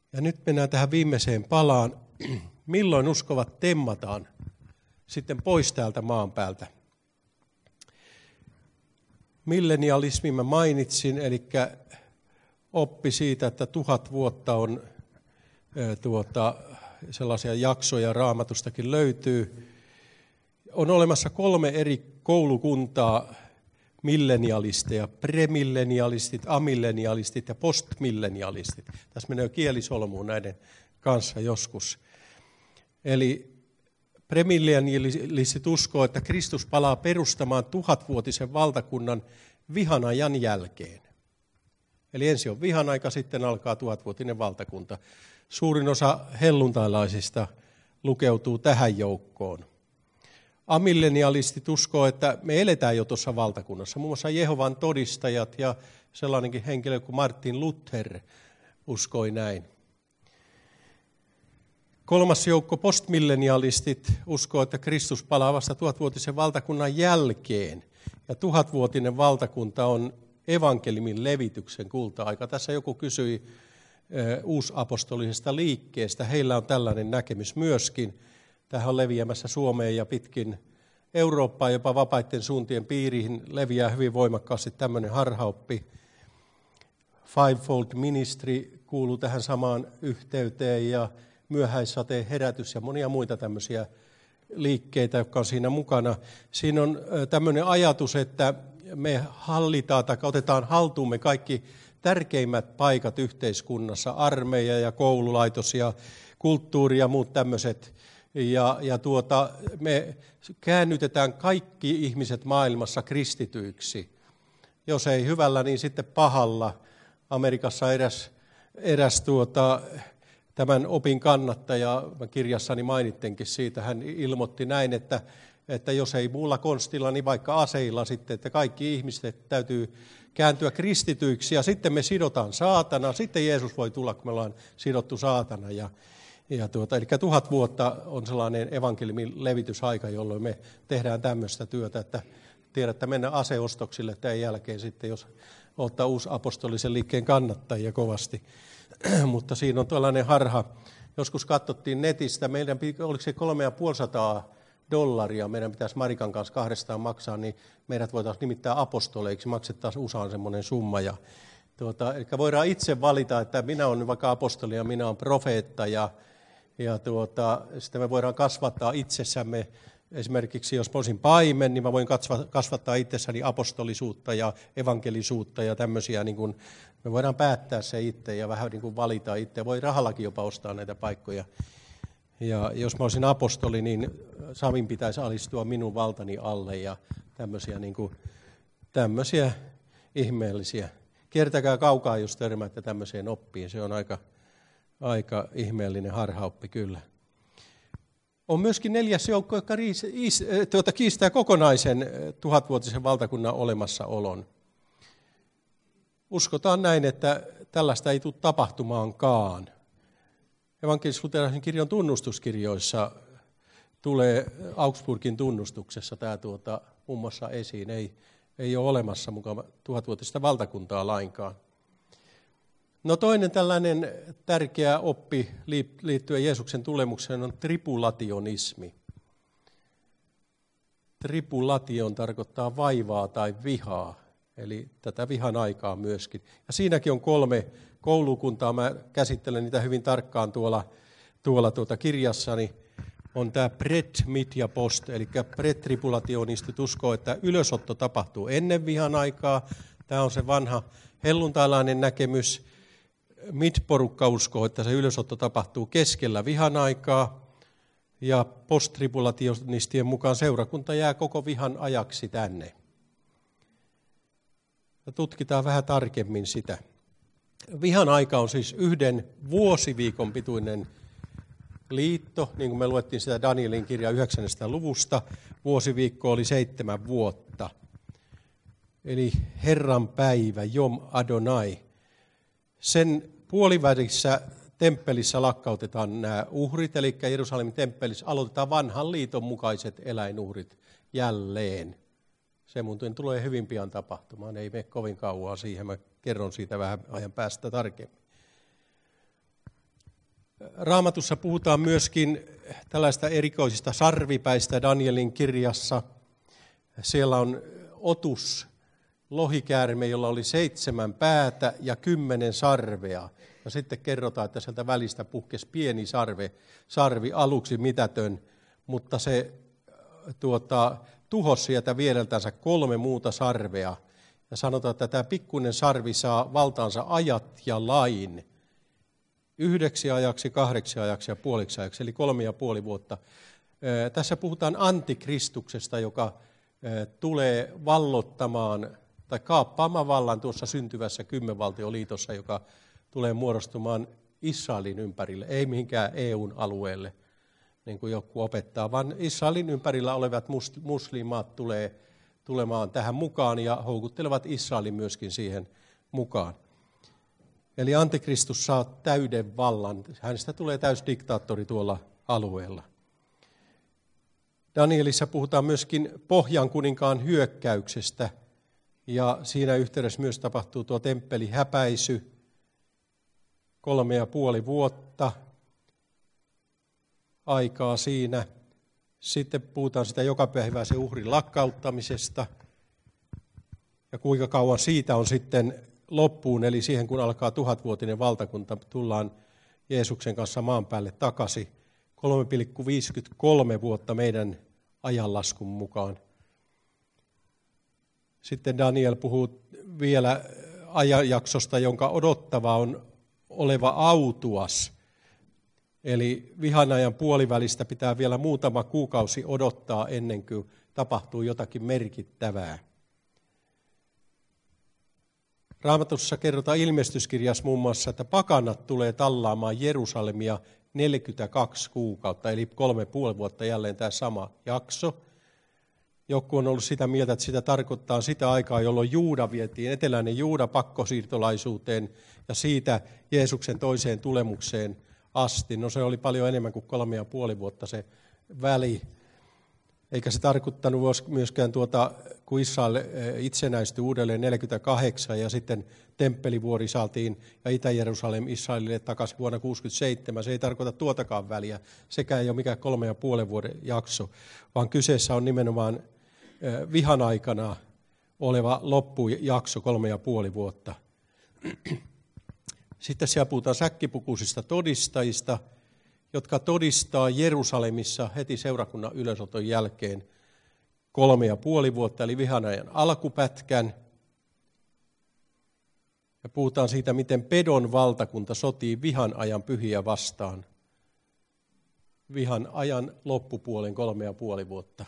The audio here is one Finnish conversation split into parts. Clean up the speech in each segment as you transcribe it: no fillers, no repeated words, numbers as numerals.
Ja nyt mennään tähän viimeiseen palaan. Milloin uskovat temmataan sitten pois täältä maan päältä? Millenialismi mä mainitsin, eli oppi siitä, että 1000 vuotta on sellaisia jaksoja Raamatustakin löytyy. On olemassa 3 eri koulukuntaa millenialisteja, premillenialistit, amillenialistit ja postmillenialistit. Tässä menee kielisolmuun näiden kanssa joskus. Eli premillenialistit uskoo, että Kristus palaa perustamaan 1000-vuotisen valtakunnan vihanajan jälkeen. Eli ensin on vihanaika, sitten alkaa 1000-vuotinen valtakunta. Suurin osa helluntailaisista lukeutuu tähän joukkoon. Amillenialistit uskoo, että me eletään jo tuossa valtakunnassa. Muun muassa Jehovan todistajat ja sellainenkin henkilö kuin Martin Luther uskoi näin. 3. joukko postmillenialistit uskoo, että Kristus palaa vasta 1000-vuotisen valtakunnan jälkeen. Ja 1000-vuotinen valtakunta on evankeliumin levityksen kulta-aika. Tässä joku kysyi uusapostolisesta liikkeestä. Heillä on tällainen näkemys myöskin. Tähän on leviämässä Suomeen ja pitkin Eurooppaa, jopa vapaiden suuntien piiriin leviää hyvin voimakkaasti tämmöinen harhaoppi. Fivefold Ministry kuuluu tähän samaan yhteyteen ja myöhäissateen herätys ja monia muita tämmöisiä liikkeitä, jotka on siinä mukana. Siinä on tämmöinen ajatus, että me hallitaan tai otetaan haltuumme kaikki tärkeimmät paikat yhteiskunnassa, armeija ja koululaitos ja kulttuuri ja muut tämmöiset. Ja me käännytetään kaikki ihmiset maailmassa kristityiksi. Jos ei hyvällä, niin sitten pahalla. Amerikassa eräs tämän opin kannattaja, kirjassani mainittenkin siitä, hän ilmoitti näin, että jos ei muulla konstilla, niin vaikka aseilla sitten, että kaikki ihmiset täytyy kääntyä kristityiksi ja sitten me sidotaan saatana. Sitten Jeesus voi tulla, kun me ollaan sidottu saatana. Eli 1000 vuotta on sellainen evankeliumin levitysaika, jolloin me tehdään tämmöistä työtä, että tiedätte mennä aseostoksille tämän jälkeen sitten, jos ottaa uusi apostolisen liikkeen kannattajia kovasti. Mutta siinä on tällainen harha. Joskus katsottiin netistä, oliko se $350 meidän pitäisi Marikan kanssa 200 maksaa, niin meidät voitaisiin nimittää apostoleiksi, maksettaisiin USAan semmoinen summa. Eli voidaan itse valita, että minä olen vaikka apostoli ja minä olen profeetta ja sitten me voidaan kasvattaa itsessämme, esimerkiksi jos olisin paimen, niin mä voin kasvattaa itsessäni apostolisuutta ja evankelisuutta ja tämmöisiä, niin kuin me voidaan päättää se itse ja vähän niin kuin valita itse. Voi rahallakin jopa ostaa näitä paikkoja. Ja jos mä olisin apostoli, niin Savin pitäisi alistua minun valtani alle ja tämmöisiä ihmeellisiä. Kiertäkää kaukaa, jos törmäätte tämmöiseen oppiin. Se on aika ihmeellinen harhaoppi kyllä. On myöskin 4. joukko, joka kiistää kokonaisen 1000-vuotisen valtakunnan olemassaolon. Uskotaan näin, että tällaista ei tule tapahtumaankaan. Evankelis-luterilaisen kirjon tunnustuskirjoissa tulee Augsburgin tunnustuksessa tämä muun muassa esiin. Ei ole olemassa mukaan 1000-vuotista valtakuntaa lainkaan. No toinen tällainen tärkeä oppi liittyen Jeesuksen tulemukseen on tribulationismi. Tribulation tarkoittaa vaivaa tai vihaa, eli tätä vihan aikaa myöskin. Ja siinäkin on 3 koulukuntaa, mä käsittelen niitä hyvin tarkkaan tuolla kirjassani. On tämä pret, mid ja post, eli pretribulationistit uskoo, että ylösotto tapahtuu ennen vihan aikaa. Tämä on se vanha helluntailainen näkemys. Mid-porukka uskoo, että se ylösotto tapahtuu keskellä vihan aikaa. Ja posttribulationistien mukaan seurakunta jää koko vihan ajaksi tänne. Ja tutkitaan vähän tarkemmin sitä. Vihan aika on siis 1 vuosiviikon pituinen liitto, niin kuin me luettiin sitä Danielin kirja 9. luvusta. Vuosiviikko oli 7 vuotta. Eli Herran päivä, Jom Adonai. Sen puolivälissä temppelissä lakkautetaan nämä uhrit, eli Jerusalemin temppelissä aloitetaan vanhan liiton mukaiset eläinuhrit jälleen. Se muuten tulee hyvin pian tapahtumaan, ei mene kovin kauan siihen, mä kerron siitä vähän ajan päästä tarkemmin. Raamatussa puhutaan myöskin tällaista erikoisista sarvipäistä Danielin kirjassa. Siellä on otus lohikäärme, jolla oli 7 päätä ja 10 sarvea. Ja sitten kerrotaan, että sieltä välistä puhkesi pieni sarvi aluksi mitätön, mutta se tuhosi sieltä viereltänsä 3 muuta sarvea. Ja sanotaan, että tämä pikkuinen sarvi saa valtaansa ajat ja lain 9 ajaksi, 8 ajaksi ja puoliksi ajaksi, eli 3,5 vuotta. Tässä puhutaan antikristuksesta, joka tulee vallottamaan tai kaappaamaan vallan tuossa syntyvässä 10-valtioliitossa, joka tulee muodostumaan Israelin ympärille, ei mihinkään EUn alueelle, niin kuin joku opettaa, vaan Israelin ympärillä olevat muslimaat tulee tulemaan tähän mukaan ja houkuttelevat Israelin myöskin siihen mukaan. Eli antikristus saa täyden vallan, hänestä tulee täysdiktaattori tuolla alueella. Danielissa puhutaan myöskin Pohjan kuninkaan hyökkäyksestä, ja siinä yhteydessä myös tapahtuu tuo temppelihäpäisy, 3,5 vuotta aikaa siinä. Sitten puhutaan sitä jokapäiväisen uhrin lakkauttamisesta, ja kuinka kauan siitä on sitten loppuun, eli siihen kun alkaa 1000-vuotinen valtakunta, tullaan Jeesuksen kanssa maan päälle takaisin, 3,53 vuotta meidän ajanlaskun mukaan. Sitten Daniel puhuu vielä ajanjaksosta, jonka odottava on oleva autuas. Eli vihanajan puolivälistä pitää vielä muutama kuukausi odottaa ennen kuin tapahtuu jotakin merkittävää. Raamatussa kerrotaan ilmestyskirjassa muun muassa, että pakanat tulee tallaamaan Jerusalemia 42 kuukautta, eli 3,5 vuotta jälleen tämä sama jakso. Joku on ollut sitä mieltä, että sitä tarkoittaa sitä aikaa, jolloin Juuda vietiin, eteläinen Juuda pakkosiirtolaisuuteen ja siitä Jeesuksen toiseen tulemukseen asti. No se oli paljon enemmän kuin 3,5 vuotta se väli. Eikä se tarkoittanut myöskään kun Israel itsenäistyi uudelleen 48 ja sitten temppelivuori saatiin ja Itä-Jerusalem Israelille takaisin vuonna 67. Se ei tarkoita tuotakaan väliä, sekään ei ole mikään 3,5 vuoden jakso, vaan kyseessä on nimenomaan vihan aikana oleva loppujakso 3,5 vuotta. Sitten siellä puhutaan säkkipukuisista todistajista, jotka todistaa Jerusalemissa heti seurakunnan ylösoton jälkeen 3,5 vuotta, eli vihanajan alkupätkän. Ja puhutaan siitä, miten Pedon valtakunta sotii vihan ajan pyhiä vastaan. Vihan ajan loppupuolen 3,5 vuotta.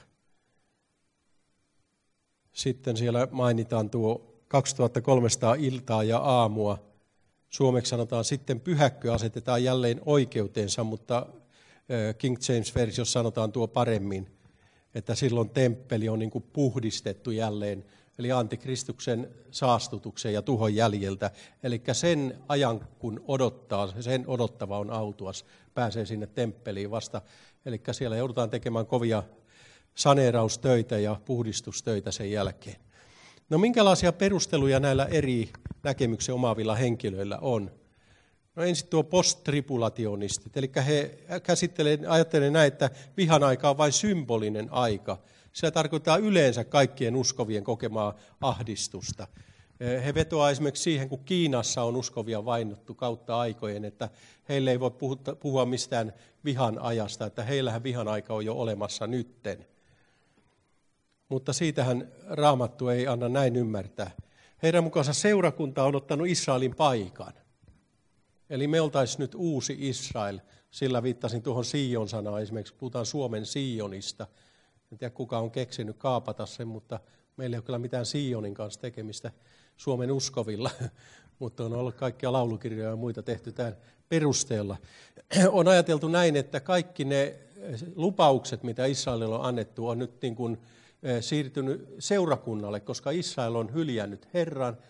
Sitten siellä mainitaan tuo 2300 iltaa ja aamua. Suomeksi sanotaan sitten pyhäkkö asetetaan jälleen oikeuteensa, mutta King James-versiossa sanotaan tuo paremmin, että silloin temppeli on niin kuin puhdistettu jälleen, eli antikristuksen saastutuksen ja tuhon jäljiltä. Eli sen ajan, kun odottaa, sen odottava on autuas, pääsee sinne temppeliin vasta. Eli siellä joudutaan tekemään kovia saneeraustöitä ja puhdistustöitä sen jälkeen. No minkälaisia perusteluja näillä eri näkemyksen omaavilla henkilöillä on? No ensin tuo posttribulationistit, eli he ajattelevat näin, että vihan aika on vain symbolinen aika. Se tarkoittaa yleensä kaikkien uskovien kokemaa ahdistusta. He vetoaa esimerkiksi siihen, kun Kiinassa on uskovia vainottu kautta aikojen, että heille ei voi puhua mistään vihan ajasta, että heillähän vihan aika on jo olemassa nytten. Mutta siitähän Raamattu ei anna näin ymmärtää. Heidän mukaansa seurakunta on ottanut Israelin paikan. Eli me oltaisiin nyt uusi Israel. Sillä viittasin tuohon Sion-sanaan. Esimerkiksi puhutaan Suomen Sionista. En tiedä kuka on keksinyt kaapata sen, mutta meillä ei ole kyllä mitään Sionin kanssa tekemistä Suomen uskovilla. Mutta on ollut kaikkia laulukirjoja ja muita tehty tämän perusteella. On ajateltu näin, että kaikki ne lupaukset, mitä Israelille on annettu, on nyt niin kuin siirtynyt seurakunnalle, koska Israel on hyljännyt Herran,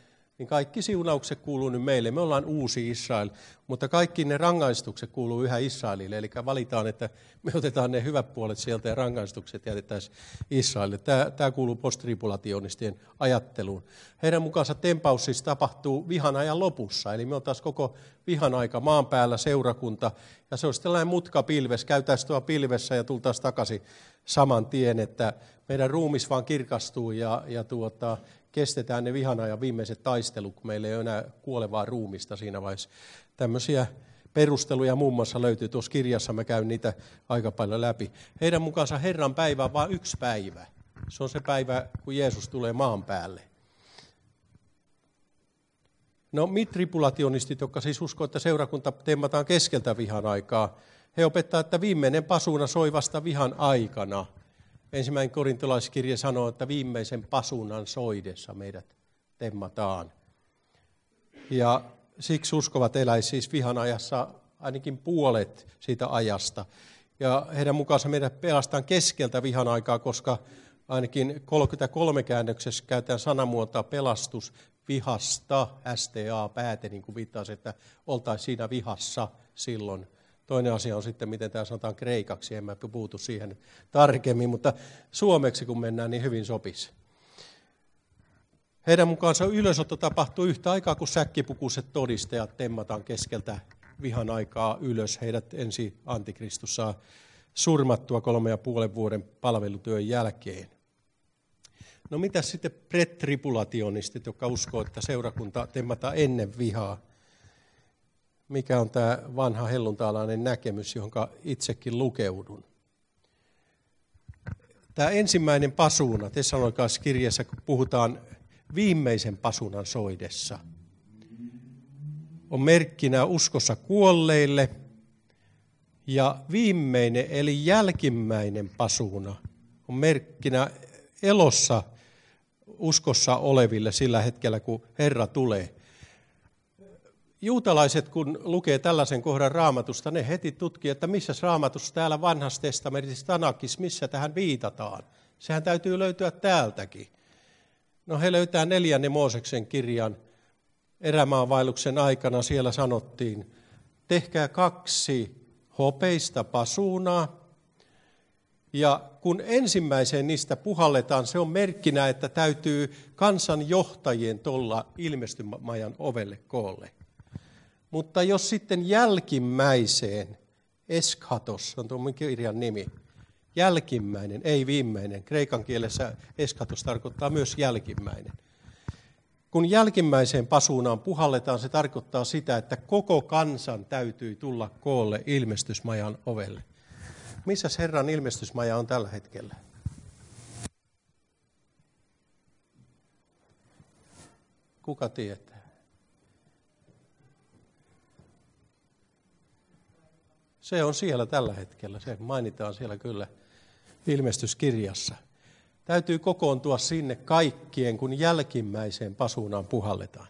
niin kaikki siunaukset kuuluu nyt meille. Me ollaan uusi Israel, mutta kaikki ne rangaistukset kuuluu yhä Israelille. Eli valitaan, että me otetaan ne hyvät puolet sieltä ja rangaistukset jätettäisiin Israelille. Tämä kuuluu postribulationistien ajatteluun. Heidän mukaansa tempaus siis tapahtuu vihan ajan lopussa. Eli me oltaisiin koko vihan aika maan päällä seurakunta. Ja se olisi tällainen mutkapilves, käytäisiin tuolla pilvessä ja tultaisiin takaisin saman tien, että meidän ruumis vaan kirkastuu ja kestetään ne vihan ajan viimeiset taistelut, kun meillä ei ole enää kuolevaa ruumista siinä vaiheessa. Tämmöisiä perusteluja muun muassa löytyy tuossa kirjassa, mä käyn niitä aika paljon läpi. Heidän mukaansa Herran päivä on vain yksi päivä. Se on se päivä, kun Jeesus tulee maan päälle. No mitripulationistit, jotka siis uskoo, että seurakunta temmataan keskeltä vihan aikaa, he opettaa, että viimeinen pasuuna soi vasta vihan aikana. Ensimmäinen korintolaiskirje sanoo, että viimeisen pasuunan soidessa meidät temmataan. Ja siksi uskovat eläisi siis vihan ajassa ainakin puolet siitä ajasta. Ja heidän mukaansa meidät pelastaan keskeltä vihan aikaa, koska ainakin 33 käännöksessä käytetään sanamuotoa pelastus vihasta, STA, pääte, niin kuin viittaisi, että oltaisiin siinä vihassa silloin. Toinen asia on sitten, miten tämä sanotaan kreikaksi, en mä puutu siihen tarkemmin, mutta suomeksi kun mennään, niin hyvin sopisi. Heidän mukaansa ylösotto tapahtuu yhtä aikaa, kun säkkipukuiset todistajat temmataan keskeltä vihan aikaa ylös. Heidät ensi Antikristus saa surmattua 3,5 vuoden palvelutyön jälkeen. No mitä sitten pretribulationistit, jotka uskoo, että seurakunta temmataan ennen vihaa? Mikä on tämä vanha helluntaalainen näkemys, johon itsekin lukeudun? Tämä ensimmäinen pasuuna, Tessalonikalaiskirjeessä, kun puhutaan viimeisen pasuunan soidessa, on merkkinä uskossa kuolleille, ja viimeinen eli jälkimmäinen pasuuna on merkkinä elossa uskossa oleville sillä hetkellä, kun Herra tulee. Juutalaiset, kun lukee tällaisen kohdan Raamatusta, ne heti tutkii, että missä Raamatussa täällä vanhassa testamentissa Tanakissa, missä tähän viitataan. Sehän täytyy löytyä täältäkin. No he löytää 4. Mooseksen kirjan erämaanvaelluksen aikana. Siellä sanottiin, tehkää 2 hopeista pasuunaa. Ja kun ensimmäiseen niistä puhalletaan, se on merkkinä, että täytyy kansanjohtajien tulla ilmestymajan ovelle koolle. Mutta jos sitten jälkimmäiseen, eschatos, on tuon kirjan nimi, jälkimmäinen, ei viimeinen. Kreikan kielessä eschatos tarkoittaa myös jälkimmäinen. Kun jälkimmäiseen pasuunaan puhalletaan, se tarkoittaa sitä, että koko kansan täytyy tulla koolle ilmestysmajan ovelle. Missäs Herran ilmestysmaja on tällä hetkellä? Kuka tietää? Se on siellä tällä hetkellä, se mainitaan siellä kyllä ilmestyskirjassa. Täytyy kokoontua sinne kaikkien, kun jälkimmäiseen pasuunaan puhalletaan.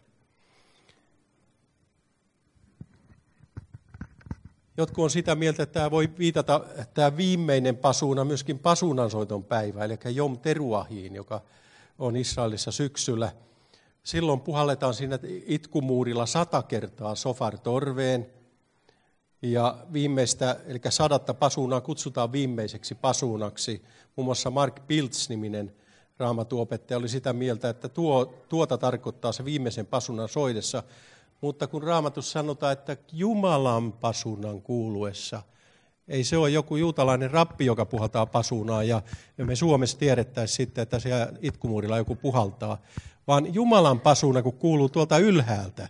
Jotkut on sitä mieltä, että tämä voi viitata tämä viimeinen pasuuna myöskin pasuunansoiton päivä, eli Jom Teruahiin, joka on Israelissa syksyllä. Silloin puhalletaan siinä itkumuurilla 100 kertaa sofar torveen. Ja viimeistä, eli 100 pasuunaa kutsutaan viimeiseksi pasuunaksi. Muun muassa Mark Piltz-niminen raamatuopettaja oli sitä mieltä, että tuota tarkoittaa se viimeisen pasuunan soidessa. Mutta kun Raamatussa sanotaan, että Jumalan pasuunan kuuluessa, ei se ole joku juutalainen rappi, joka puhaltaa pasuunaa, ja me Suomessa tiedettäisiin sitten, että siellä itkumuurilla joku puhaltaa, vaan Jumalan pasuuna, kun kuuluu tuolta ylhäältä,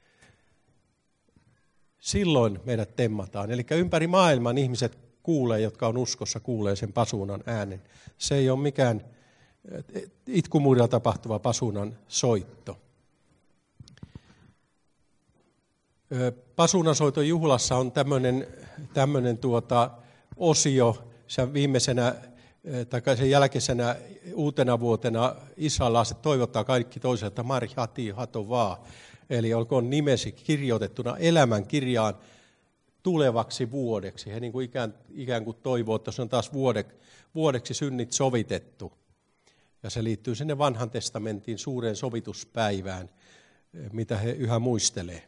silloin meidät temmataan. Eli ympäri maailman ihmiset kuulee, jotka on uskossa, kuulee sen pasuunan äänen. Se ei ole mikään itkumuurilla tapahtuva pasuunan soitto. Pasuunansoiton juhlassa on tämmöinen osio, sen viimeisenä tai sen jälkeisenä uutena vuotena israelilaiset toivottaa kaikki toiselle, että Mari Hati Hatovaa, eli olkoon nimesi kirjoitettuna elämän kirjaan tulevaksi vuodeksi. He niin kuin ikään kuin toivoo, että se on taas vuodeksi synnit sovitettu. Ja se liittyy sinne vanhan testamentin suureen sovituspäivään. mitä he yhä muistelee.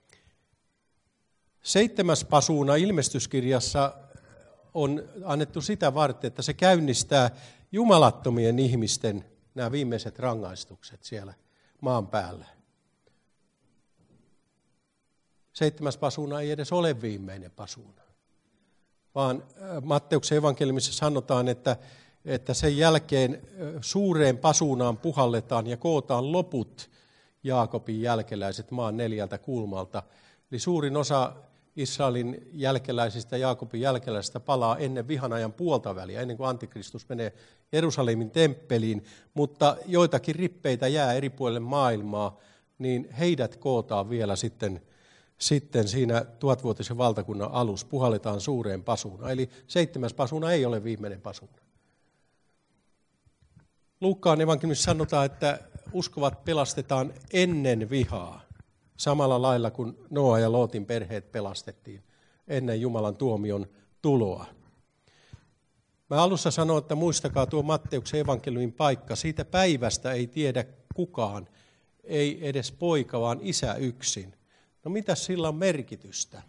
7. pasuuna ilmestyskirjassa on annettu sitä varten, että se käynnistää jumalattomien ihmisten nämä viimeiset rangaistukset siellä maan päällä. 7. pasuuna ei edes ole viimeinen pasuuna, vaan Matteuksen evankeliumissa sanotaan, että sen jälkeen suureen pasuunaan puhalletaan ja kootaan loput Jaakobin jälkeläiset maan 4 kulmalta. Eli suurin osa Israelin jälkeläisistä, Jaakobin jälkeläisistä palaa ennen vihanajan puolta väliä, ennen kuin Antikristus menee Jerusalemin temppeliin, mutta joitakin rippeitä jää eri puolille maailmaa, niin heidät kootaan vielä sitten siinä 1000-vuotisen valtakunnan alussa, puhalletaan suureen pasuunaan. Eli 7. pasuuna ei ole viimeinen pasuuna. Luukkaan evankeliumissa sanotaan, että uskovat pelastetaan ennen vihaa, samalla lailla kuin Noa ja Lootin perheet pelastettiin ennen Jumalan tuomion tuloa. Mä alussa sanoin, että muistakaa tuo Matteuksen evankeliumin paikka. Siitä päivästä ei tiedä kukaan, ei edes poika, vaan isä yksin. No mitä sillä on merkitystä?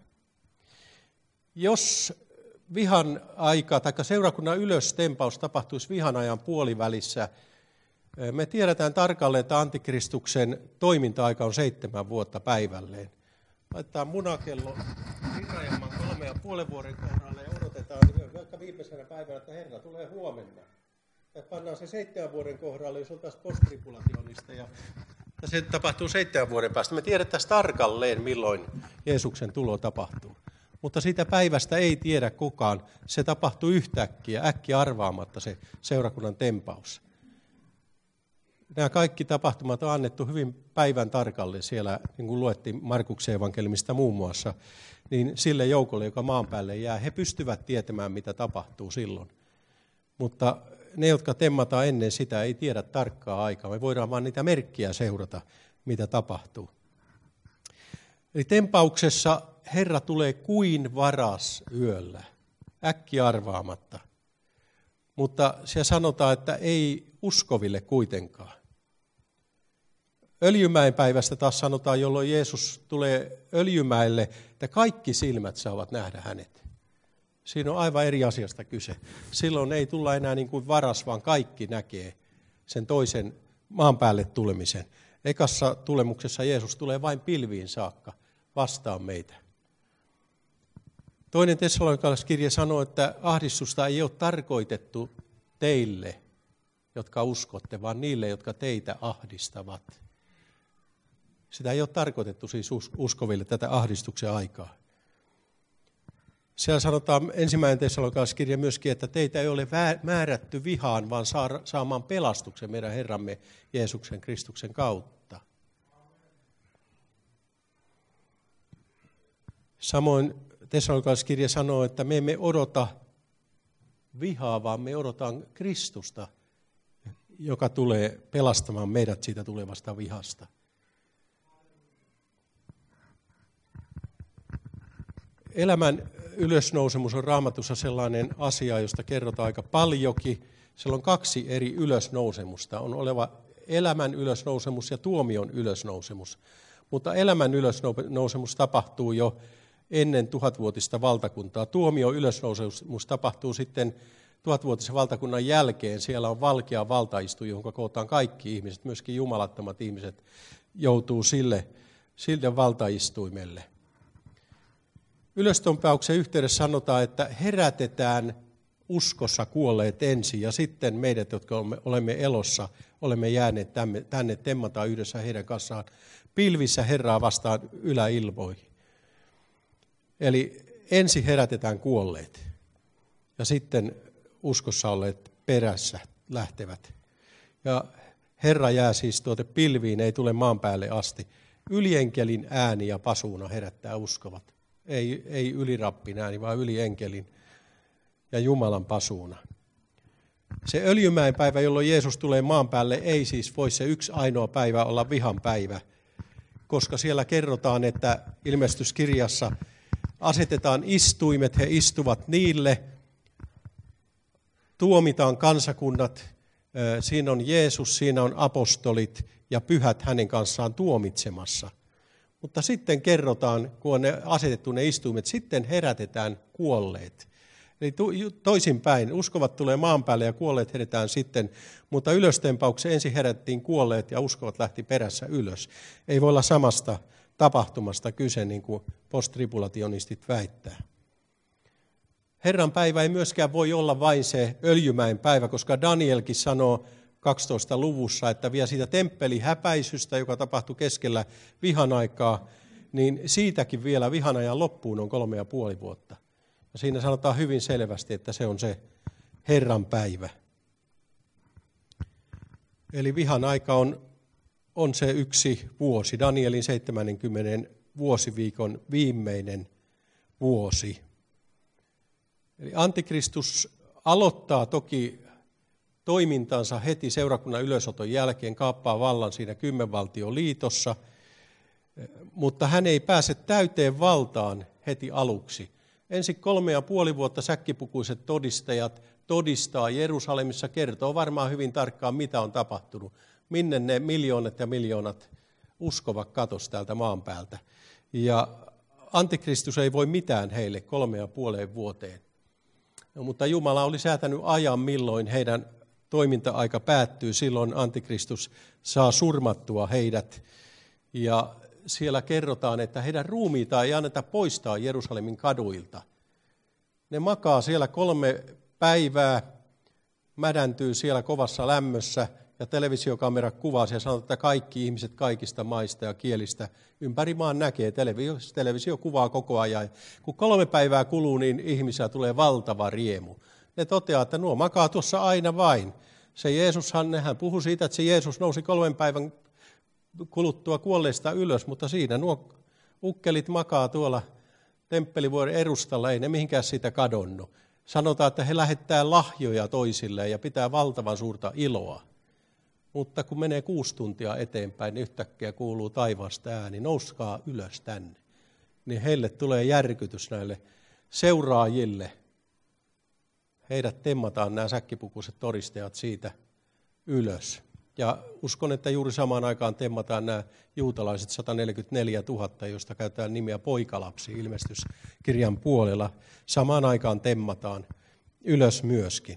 Jos vihan aika tai seurakunnan ylöstempaus tapahtuisi vihan ajan puolivälissä, me tiedetään tarkalleen, että Antikristuksen toiminta-aika on 7 vuotta päivälleen. Laitetaan munakello Rinnajanmaan 3,5 vuoden kohdalle ja odotetaan vaikka viimeisenä päivänä, että Herra tulee huomenna. Ja pannaan se 7 vuoden kohdalle, jos oltaisiin posttribulationista ja se tapahtuu 7 vuoden päästä. Me tiedettäisiin tarkalleen, milloin Jeesuksen tulo tapahtuu. Mutta siitä päivästä ei tiedä kukaan. Se tapahtuu yhtäkkiä, äkkiä arvaamatta se seurakunnan tempaus. Nämä kaikki tapahtumat on annettu hyvin päivän tarkalleen siellä, niin kuin luettiin Markuksen evankeliumista muun muassa, niin sille joukolle, joka maan päälle jää, he pystyvät tietämään, mitä tapahtuu silloin. Mutta ne, jotka temmataan ennen sitä, ei tiedä tarkkaa aikaa. Me voidaan vain niitä merkkiä seurata, mitä tapahtuu. Eli tempauksessa Herra tulee kuin varas yöllä, äkkiä arvaamatta. Mutta siellä sanotaan, että ei uskoville kuitenkaan. Öljymäen päivästä taas sanotaan, jolloin Jeesus tulee Öljymäelle, että kaikki silmät saavat nähdä hänet. Siinä on aivan eri asiasta kyse. Silloin ei tulla enää niin kuin varas, vaan kaikki näkee sen toisen maan päälle tulemisen. Ekassa tulemuksessa Jeesus tulee vain pilviin saakka vastaan meitä. Toinen Tessalonikalaiskirje sanoo, että ahdistusta ei ole tarkoitettu teille, jotka uskotte, vaan niille, jotka teitä ahdistavat. Sitä ei ole tarkoitettu siis uskoville tätä ahdistuksen aikaa. Siellä sanotaan 1. Tessalonikalaiskirje myöskin, että teitä ei ole määrätty vihaan, vaan saamaan pelastuksen meidän Herramme Jeesuksen Kristuksen kautta. Samoin Tessalonikalaiskirje sanoo, että me emme odota vihaa, vaan me odotaan Kristusta, joka tulee pelastamaan meidät siitä tulevasta vihasta. Elämän ylösnousemus on Raamatussa sellainen asia, josta kerrotaan aika paljonkin. Siellä on 2 eri ylösnousemusta. On oleva elämän ylösnousemus ja tuomion ylösnousemus. Mutta elämän ylösnousemus tapahtuu jo ennen 1000-vuotista valtakuntaa. Tuomio ylösnousemus tapahtuu sitten 1000-vuotisen valtakunnan jälkeen. Siellä on valkea valtaistu, johon kootaan kaikki ihmiset, myöskin jumalattomat ihmiset joutuu sille valtaistuimelle. Ylöstempauksen yhteydessä sanotaan, että herätetään uskossa kuolleet ensin ja sitten meidät, jotka olemme elossa, olemme jääneet tänne, temmataan yhdessä heidän kanssaan pilvissä Herraa vastaan yläilmoihin. Eli ensin herätetään kuolleet ja sitten uskossa olleet perässä lähtevät. Ja Herra jää siis pilviin, ei tule maan päälle asti. Ylienkelin ääni ja pasuuna herättää uskovat. Ei ylirappin ääni, vaan ylienkelin ja Jumalan pasuuna. Se Öljymäen päivä, jolloin Jeesus tulee maan päälle, ei siis voi se yksi ainoa päivä olla vihan päivä, koska siellä kerrotaan, että ilmestyskirjassa asetetaan istuimet, he istuvat niille, tuomitaan kansakunnat, Siinä on Jeesus, siinä on apostolit ja pyhät hänen kanssaan tuomitsemassa. Mutta sitten kerrotaan, kun on asetettu ne istuimet, sitten herätetään kuolleet. Eli toisinpäin, uskovat tulee maan päälle ja kuolleet herätetään sitten, mutta ylöstempauksessa ensin herättiin kuolleet ja uskovat lähti perässä ylös. Ei voi olla samasta tapahtumasta kyse, niin kuin posttribulationistit väittää. Herran päivä ei myöskään voi olla vain se Öljymäen päivä, koska Danielkin sanoo 12. luvussa, että vielä siitä temppelihäpäisystä, joka tapahtui keskellä vihan aikaa, niin siitäkin vielä vihan ajan loppuun on 3,5 vuotta. Ja siinä sanotaan hyvin selvästi, että se on se Herran päivä. Eli vihan aika on se yksi vuosi, Danielin 70 vuosiviikon viimeinen vuosi. Eli Antikristus aloittaa toki toimintansa heti seurakunnan ylösoton jälkeen, kaappaa vallan siinä 10-valtioliitossa, mutta hän ei pääse täyteen valtaan heti aluksi. Ensin 3,5 vuotta säkkipukuiset todistajat todistaa Jerusalemissa, kertoo varmaan hyvin tarkkaan, mitä on tapahtunut, minne ne miljoonat ja miljoonat uskovat katosi täältä maan päältä. Ja Antikristus ei voi mitään heille 3,5 vuoteen. No, mutta Jumala oli säätänyt ajan, milloin heidän toiminta-aika päättyy. Silloin Antikristus saa surmattua heidät. Ja siellä kerrotaan, että heidän ruumiitaan ei anneta poistaa Jerusalemin kaduilta. Ne makaa siellä 3 päivää, mädäntyy siellä kovassa lämmössä ja televisiokamera kuvaa ja sanoo, että kaikki ihmiset kaikista maista ja kielistä ympäri maan näkee. Televisio kuvaa koko ajan. Kun 3 päivää kuluu, niin ihmisiä tulee valtava riemu. Ne toteaa, että nuo makaa tuossa aina vain. Se Jeesushan, nehän puhui siitä, että se Jeesus nousi 3 päivän kuluttua kuolleista ylös, mutta siinä nuo ukkelit makaa tuolla temppelivuoren edustalla, ei ne mihinkään siitä kadonnut. Sanotaan, että he lähettää lahjoja toisilleen ja pitää valtavan suurta iloa. Mutta kun menee 6 tuntia eteenpäin, niin yhtäkkiä kuuluu taivaasta ääni, nouskaa ylös tänne. Niin heille tulee järkytys näille seuraajille. Heidät temmataan nämä säkkipukuiset todistajat siitä ylös. Ja uskon, että juuri samaan aikaan temmataan nämä juutalaiset 144 000, joista käytetään nimeä poikalapsi ilmestyskirjan puolella. Samaan aikaan temmataan ylös myöskin.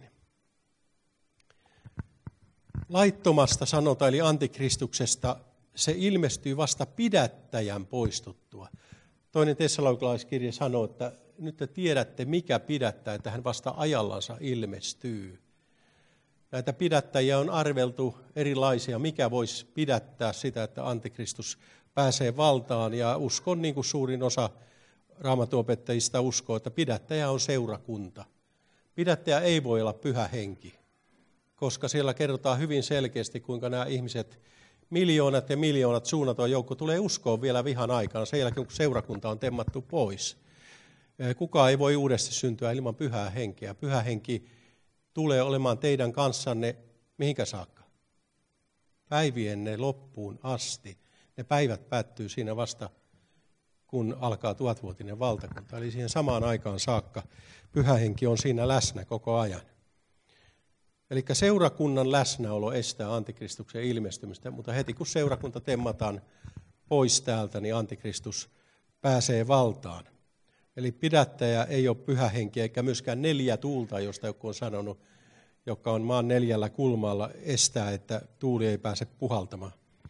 Laittomasta sanotaan, eli antikristuksesta, se ilmestyy vasta pidättäjän poistuttua. 2. Tessalonikalaiskirja sanoo, että nyt te tiedätte, mikä pidättää, että hän vasta ajallansa ilmestyy. Näitä pidättäjiä on arveltu erilaisia, mikä voisi pidättää sitä, että antikristus pääsee valtaan. Ja uskon, niin kuin suurin osa raamatuopettajista uskoo, että pidättäjä on seurakunta. Pidättäjä ei voi olla pyhä henki, koska siellä kerrotaan hyvin selkeästi, kuinka nämä ihmiset, miljoonat ja miljoonat suunnaton joukko tulee uskoon vielä vihan aikana, sen jälkeen kun seurakunta on temmattu pois. Kukaan ei voi uudesti syntyä ilman pyhää henkeä. Pyhä henki tulee olemaan teidän kanssanne mihinkä saakka? Päivienne loppuun asti. Ne päivät päättyy siinä vasta, kun alkaa 1000-vuotinen valtakunta. Eli siihen samaan aikaan saakka pyhä henki on siinä läsnä koko ajan. Eli seurakunnan läsnäolo estää antikristuksen ilmestymistä, mutta heti kun seurakunta temmataan pois täältä, niin antikristus pääsee valtaan. Eli pidättäjä ei ole pyhä henki, eikä myöskään 4 tuulta, josta joku on sanonut, joka on maan 4 kulmalla, estää, että tuuli ei pääse puhaltamaan.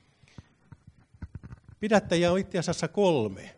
Pidättäjiä on itse asiassa 3.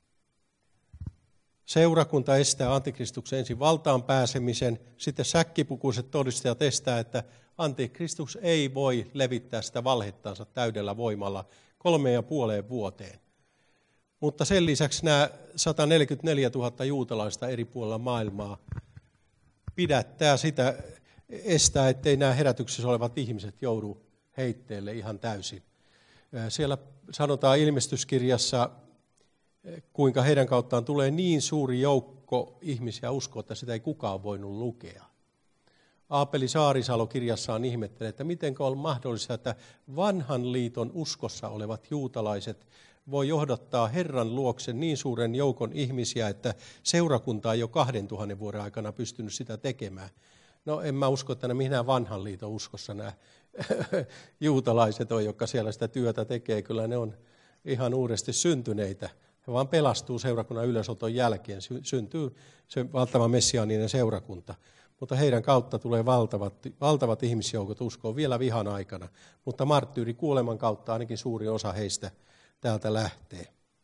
Seurakunta estää antikristuksen ensin valtaan pääsemisen, sitten säkkipukuiset todistajat estää, että antikristus ei voi levittää sitä valhettansa täydellä voimalla 3,5 vuoteen. Mutta sen lisäksi nämä 144 000 juutalaista eri puolilla maailmaa pidättää sitä, estää, ettei nämä herätyksessä olevat ihmiset joudu heitteelle ihan täysin. Siellä sanotaan ilmestyskirjassa, kuinka heidän kauttaan tulee niin suuri joukko ihmisiä uskoa, että sitä ei kukaan voinut lukea. Aapeli Saarisalo kirjassaan ihmettelee, että miten on mahdollista, että vanhan liiton uskossa olevat juutalaiset voi johdattaa Herran luokse niin suuren joukon ihmisiä, että seurakunta ei jo 2000 vuoden aikana pystynyt sitä tekemään. No en mä usko, että ne minä vanhan liiton uskossa nämä juutalaiset on, jotka siellä sitä työtä tekee. Kyllä ne on ihan uudesti syntyneitä. He vaan pelastuu seurakunnan ylösoton jälkeen. Syntyy se valtava messiaaninen seurakunta. Mutta heidän kautta tulee valtavat ihmisjoukot uskoon vielä vihan aikana. Mutta marttyyri kuoleman kautta ainakin suuri osa heistä täältä lähtee.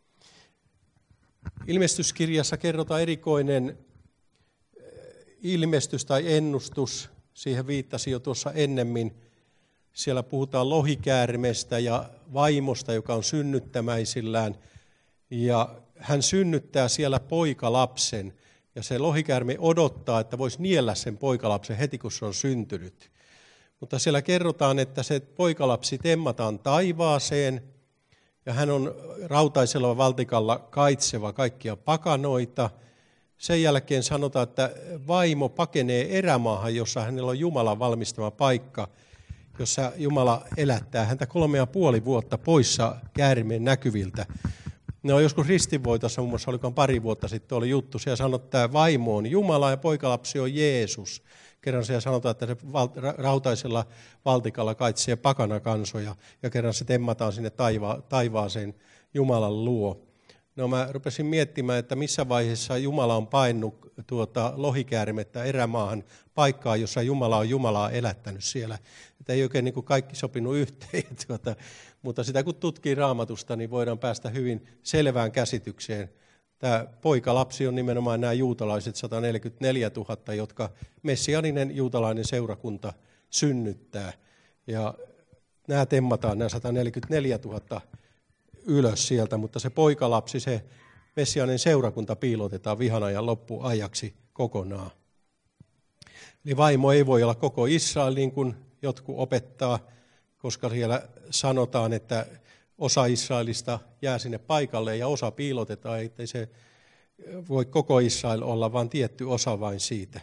Ilmestyskirjassa kerrotaan erikoinen ilmestys tai ennustus. Siihen viittasi jo tuossa ennemmin. Siellä puhutaan lohikäärmeestä ja vaimosta, joka on synnyttämäisillään. Ja hän synnyttää siellä poikalapsen. Ja se lohikäärme odottaa, että voisi niellä sen poikalapsen heti, kun se on syntynyt. Mutta siellä kerrotaan, että se poikalapsi temmataan taivaaseen. Ja hän on rautaisella valtikalla kaitseva kaikkia pakanoita. Sen jälkeen sanotaan, että vaimo pakenee erämaahan, jossa hänellä on Jumalan valmistama paikka, jossa Jumala elättää häntä 3,5 vuotta poissa käärmeen näkyviltä. No joskus ristinvoitossa muun muassa, olikohan pari vuotta sitten, oli juttu. Siellä sanotaan, että vaimo on Jumala ja poikalapsi on Jeesus. Kerran siellä sanotaan, että se rautaisella valtikalla kaitsee pakanakansoja ja kerran se temmataan sinne taivaaseen Jumalan luo. No mä rupesin miettimään, että missä vaiheessa Jumala on painut lohikäärmettä erämaahan paikkaan, jossa Jumala on Jumalaa elättänyt siellä. Että ei oikein niin kuin kaikki sopinut yhteen. Mutta sitä kun tutkii Raamatusta, niin voidaan päästä hyvin selvään käsitykseen. Tämä poikalapsi on nimenomaan nämä juutalaiset 144 000, jotka messianinen juutalainen seurakunta synnyttää. Ja nämä temmataan, nämä 144 000 ylös sieltä, mutta se poikalapsi, se messiaaninen seurakunta piilotetaan vihanajan loppuajaksi kokonaan. Eli vaimo ei voi olla koko Israel, niin kuin jotkut opettaa, koska siellä sanotaan, että osa Israelista jää sinne paikalle ja osa piilotetaan, ettei se voi koko Israel olla, vaan tietty osa vain siitä.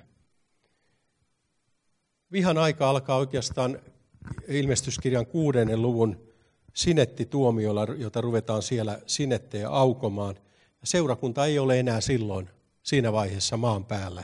Vihan aika alkaa oikeastaan ilmestyskirjan 6. luvun sinettituomiolla, jota ruvetaan siellä sinettejä aukomaan. Seurakunta ei ole enää silloin siinä vaiheessa maan päällä.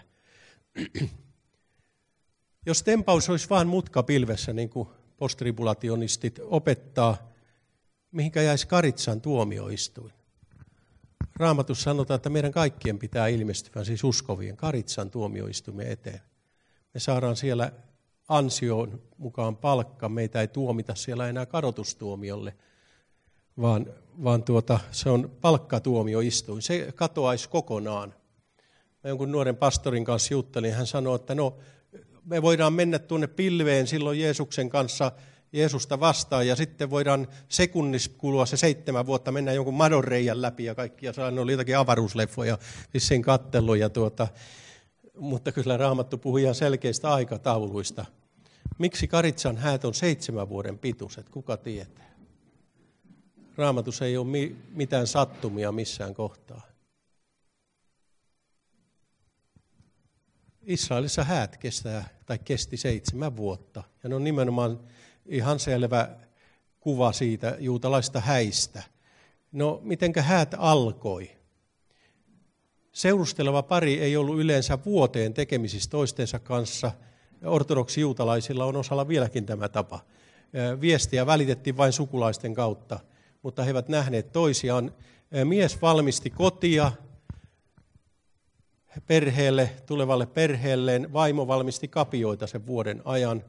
Jos tempaus olisi vain mutka pilvessä, niin kuin posttribulationistit opettaa, mihinkä jäisi Karitsan tuomioistuin. Raamatussa sanotaan, että meidän kaikkien pitää ilmestyä, siis uskovien, Karitsan tuomioistuimen eteen. Me saadaan siellä ansion mukaan palkka, meitä ei tuomita siellä enää kadotustuomiolle, vaan se on palkkatuomioistuin. Se katoaisi kokonaan. Mä jonkun nuoren pastorin kanssa juttelin, hän sanoi, että me voidaan mennä tuonne pilveen silloin Jeesuksen kanssa Jeesusta vastaan ja sitten voidaan sekunnissa kulua se 7 vuotta, mennä jonkun madonreiän läpi ja kaikki, ja ne oli jotakin avaruusleffoja vissiin katsellut, mutta kyllä Raamattu puhui ihan selkeistä aikatauluista. Miksi Karitsan häät on 7 vuoden pituiset, kuka tietää? Raamatussa ei ole mitään sattumia missään kohtaa. Israelissa häät kesti 7 vuotta, ja ne on nimenomaan ihan selvä kuva siitä juutalaista häistä. No, mitenkä häät alkoi? Seurusteleva pari ei ollut yleensä vuoteen tekemisissä toistensa kanssa. Ortodoksi-juutalaisilla on osalla vieläkin tämä tapa. Viestiä välitettiin vain sukulaisten kautta, mutta he eivät nähneet toisiaan. Mies valmisti kotia tulevalle perheelleen, vaimo valmisti kapioita sen vuoden ajan.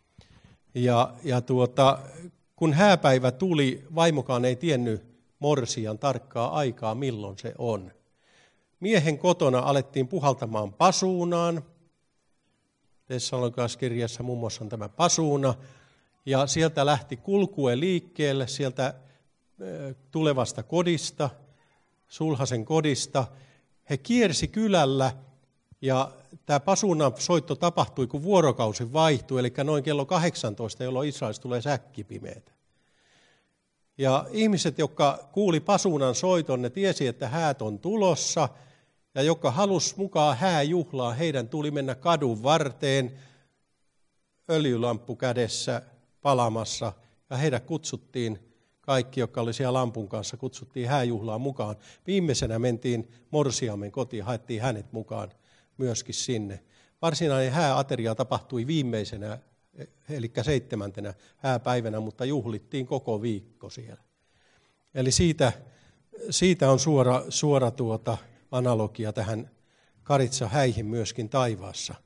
Kun hääpäivä tuli, vaimokaan ei tiennyt morsian tarkkaa aikaa, milloin se on. Miehen kotona alettiin puhaltamaan pasuunaan. Tessalonikalaiskirjassa muun muassa on tämä pasuuna. Ja sieltä lähti kulkue liikkeelle, sieltä tulevasta kodista, sulhasen kodista. He kiersi kylällä ja tämä pasuunan soitto tapahtui, kun vuorokausi vaihtui, eli noin kello 18, jolloin Israelissa tulee säkkipimeätä. Ja ihmiset, jotka kuuli pasuunan soiton, ne tiesi, että häät on tulossa, ja joka halusi mukaan hääjuhlaa, heidän tuli mennä kadun varteen öljylamppu kädessä palamassa, ja heidät kutsuttiin, kaikki, jotka oli siellä lampun kanssa, kutsuttiin hääjuhlaan mukaan. Viimeisenä mentiin morsiamen kotiin, haettiin hänet mukaan myöskin sinne. Varsinainen hääateria tapahtui viimeisenä, eli 7. hääpäivänä, mutta juhlittiin koko viikko siellä. Eli siitä on suora analogia tähän karitsahäihin myöskin taivaassa.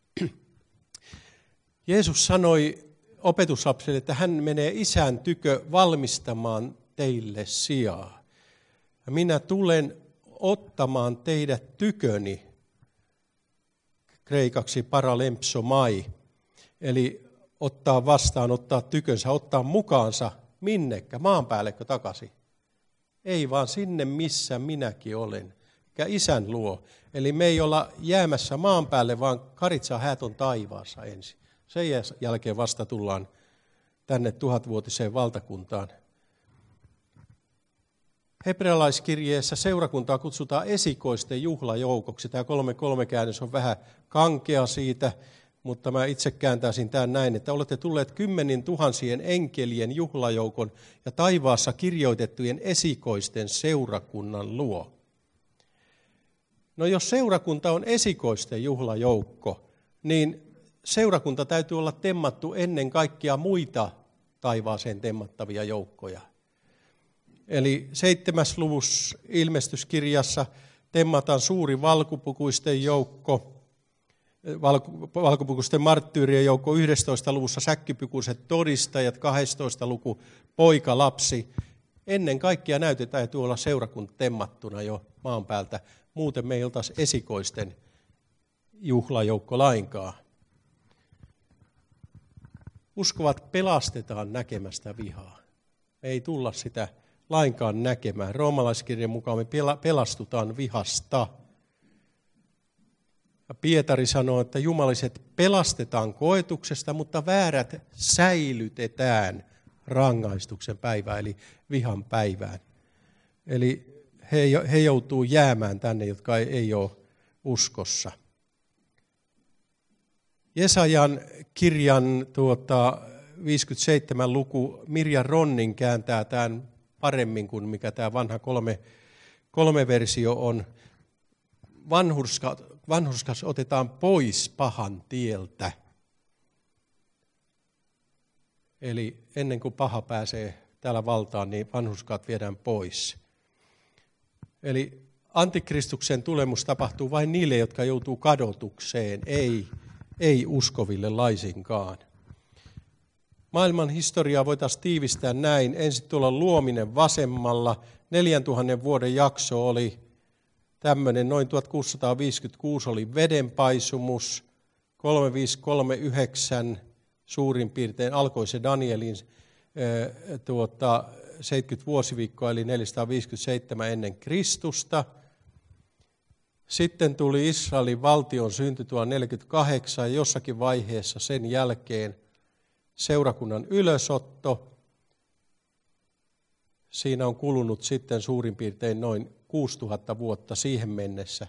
Jeesus sanoi opetuslapsille, että hän menee Isän tykö valmistamaan teille sijaa. Ja minä tulen ottamaan teidät tyköni, kreikaksi paralempsomai, eli ottaa vastaan, ottaa tykönsä, ottaa mukaansa minnekä, maan päällekö takaisin? Ei vaan sinne, missä minäkin olen, ja Isän luo. Eli me ei olla jäämässä maan päälle, vaan karitsahäät on taivaassa ensin. Sen jälkeen vasta tullaan tänne 1000-vuotiseen valtakuntaan. Hebrealaiskirjeessä seurakuntaa kutsutaan esikoisten juhlajoukoksi. Tämä 3.3 käännös on vähän kankea siitä, mutta mä itse kääntäisin tämän näin, että olette tulleet 10 000 enkelien juhlajoukon ja taivaassa kirjoitettujen esikoisten seurakunnan luo. No jos seurakunta on esikoisten juhlajoukko, niin seurakunta täytyy olla temmattu ennen kaikkea muita taivaaseen temmattavia joukkoja. Eli 7. luvussa ilmestyskirjassa temmataan suuri valkopukuisten joukko, valkopukuisten marttyyrien joukko, 11. luvussa säkkipukuiset todistajat, 12. luku poika, lapsi. Ennen kaikkea näytetään, että olla seurakunta temmattuna jo maan päältä. Muuten me ei oltaisi esikoisten juhlajoukko lainkaan. Uskovat pelastetaan näkemästä vihaa. Me ei tulla sitä lainkaan näkemään. Roomalaiskirjan mukaan me pelastutaan vihasta. Ja Pietari sanoo, että jumaliset pelastetaan koetuksesta, mutta väärät säilytetään rangaistuksen päivään, eli vihan päivään. Eli he joutuu jäämään tänne, jotka ei ole uskossa. Jesajan kirjan 57 luku Mirja Ronnin kääntää tämän paremmin kuin mikä tämä vanha kolme versio on. Vanhurskas otetaan pois pahan tieltä. Eli ennen kuin paha pääsee täällä valtaan, niin vanhurskaat viedään pois. Eli antikristuksen tulemus tapahtuu vain niille, jotka joutuu kadotukseen, ei uskoville laisinkaan. Maailman historiaa voitaisiin tiivistää näin. Ensin tuolla luominen vasemmalla. 4000 vuoden jakso oli tämmöinen, noin 1656 oli vedenpaisumus. 3539 suurin piirtein alkoi se Danielin 70 vuosiviikkoa, eli 457 ennen Kristusta. Sitten tuli Israelin valtion synty 1048 ja jossakin vaiheessa sen jälkeen seurakunnan ylösotto. Siinä on kulunut sitten suurin piirtein noin 6000 vuotta siihen mennessä.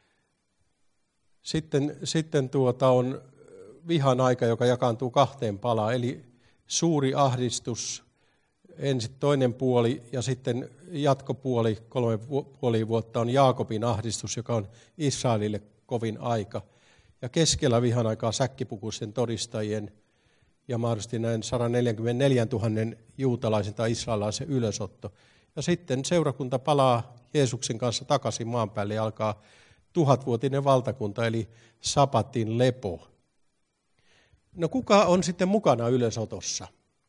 Sitten on vihan aika, joka jakaantuu 2 palaan, eli suuri ahdistus, ensin toinen puoli ja sitten jatkopuoli, 3,5 vuotta on Jaakobin ahdistus, joka on Israelille kovin aika. Ja keskellä vihan aikaa säkkipukuisten todistajien ja mahdollisesti näin 144 000 juutalaisen tai israelaisen ylösotto. Ja sitten seurakunta palaa Jeesuksen kanssa takaisin maan päälle ja alkaa 1000-vuotinen valtakunta, eli sabatin lepo. No kuka on sitten mukana ylösotossa?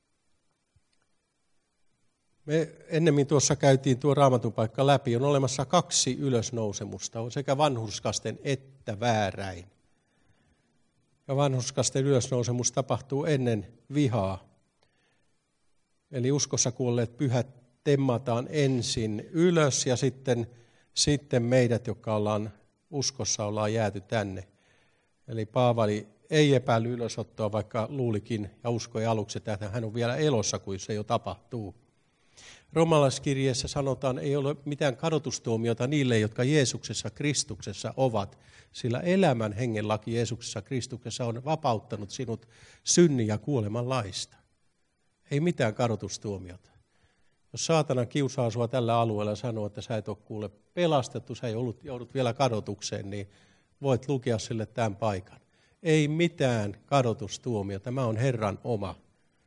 Me ennemmin tuossa käytiin tuo Raamatun paikka läpi. On olemassa 2 ylösnousemusta, on sekä vanhurskasten että vääräin. Ja vanhurskasten ylösnousemus tapahtuu ennen vihaa. Eli uskossa kuolleet pyhät temmataan ensin ylös ja sitten meidät, jotka ollaan uskossa, ollaan jääty tänne. Eli Paavali ei epäily ylösottoa, vaikka luulikin ja uskoi aluksi, että hän on vielä elossa, kun se jo tapahtuu. Roomalaiskirjeessä sanotaan, että ei ole mitään kadotustuomiota niille, jotka Jeesuksessa Kristuksessa ovat, sillä elämän hengen laki Jeesuksessa Kristuksessa on vapauttanut sinut synnin ja kuoleman laista. Ei mitään kadotustuomiota. Jos saatana kiusaa sinua tällä alueella ja sanoo, että sä et ole pelastettu, sä joudut vielä kadotukseen, niin voit lukea sille tämän paikan. Ei mitään kadotustuomio. Tämä on Herran oma.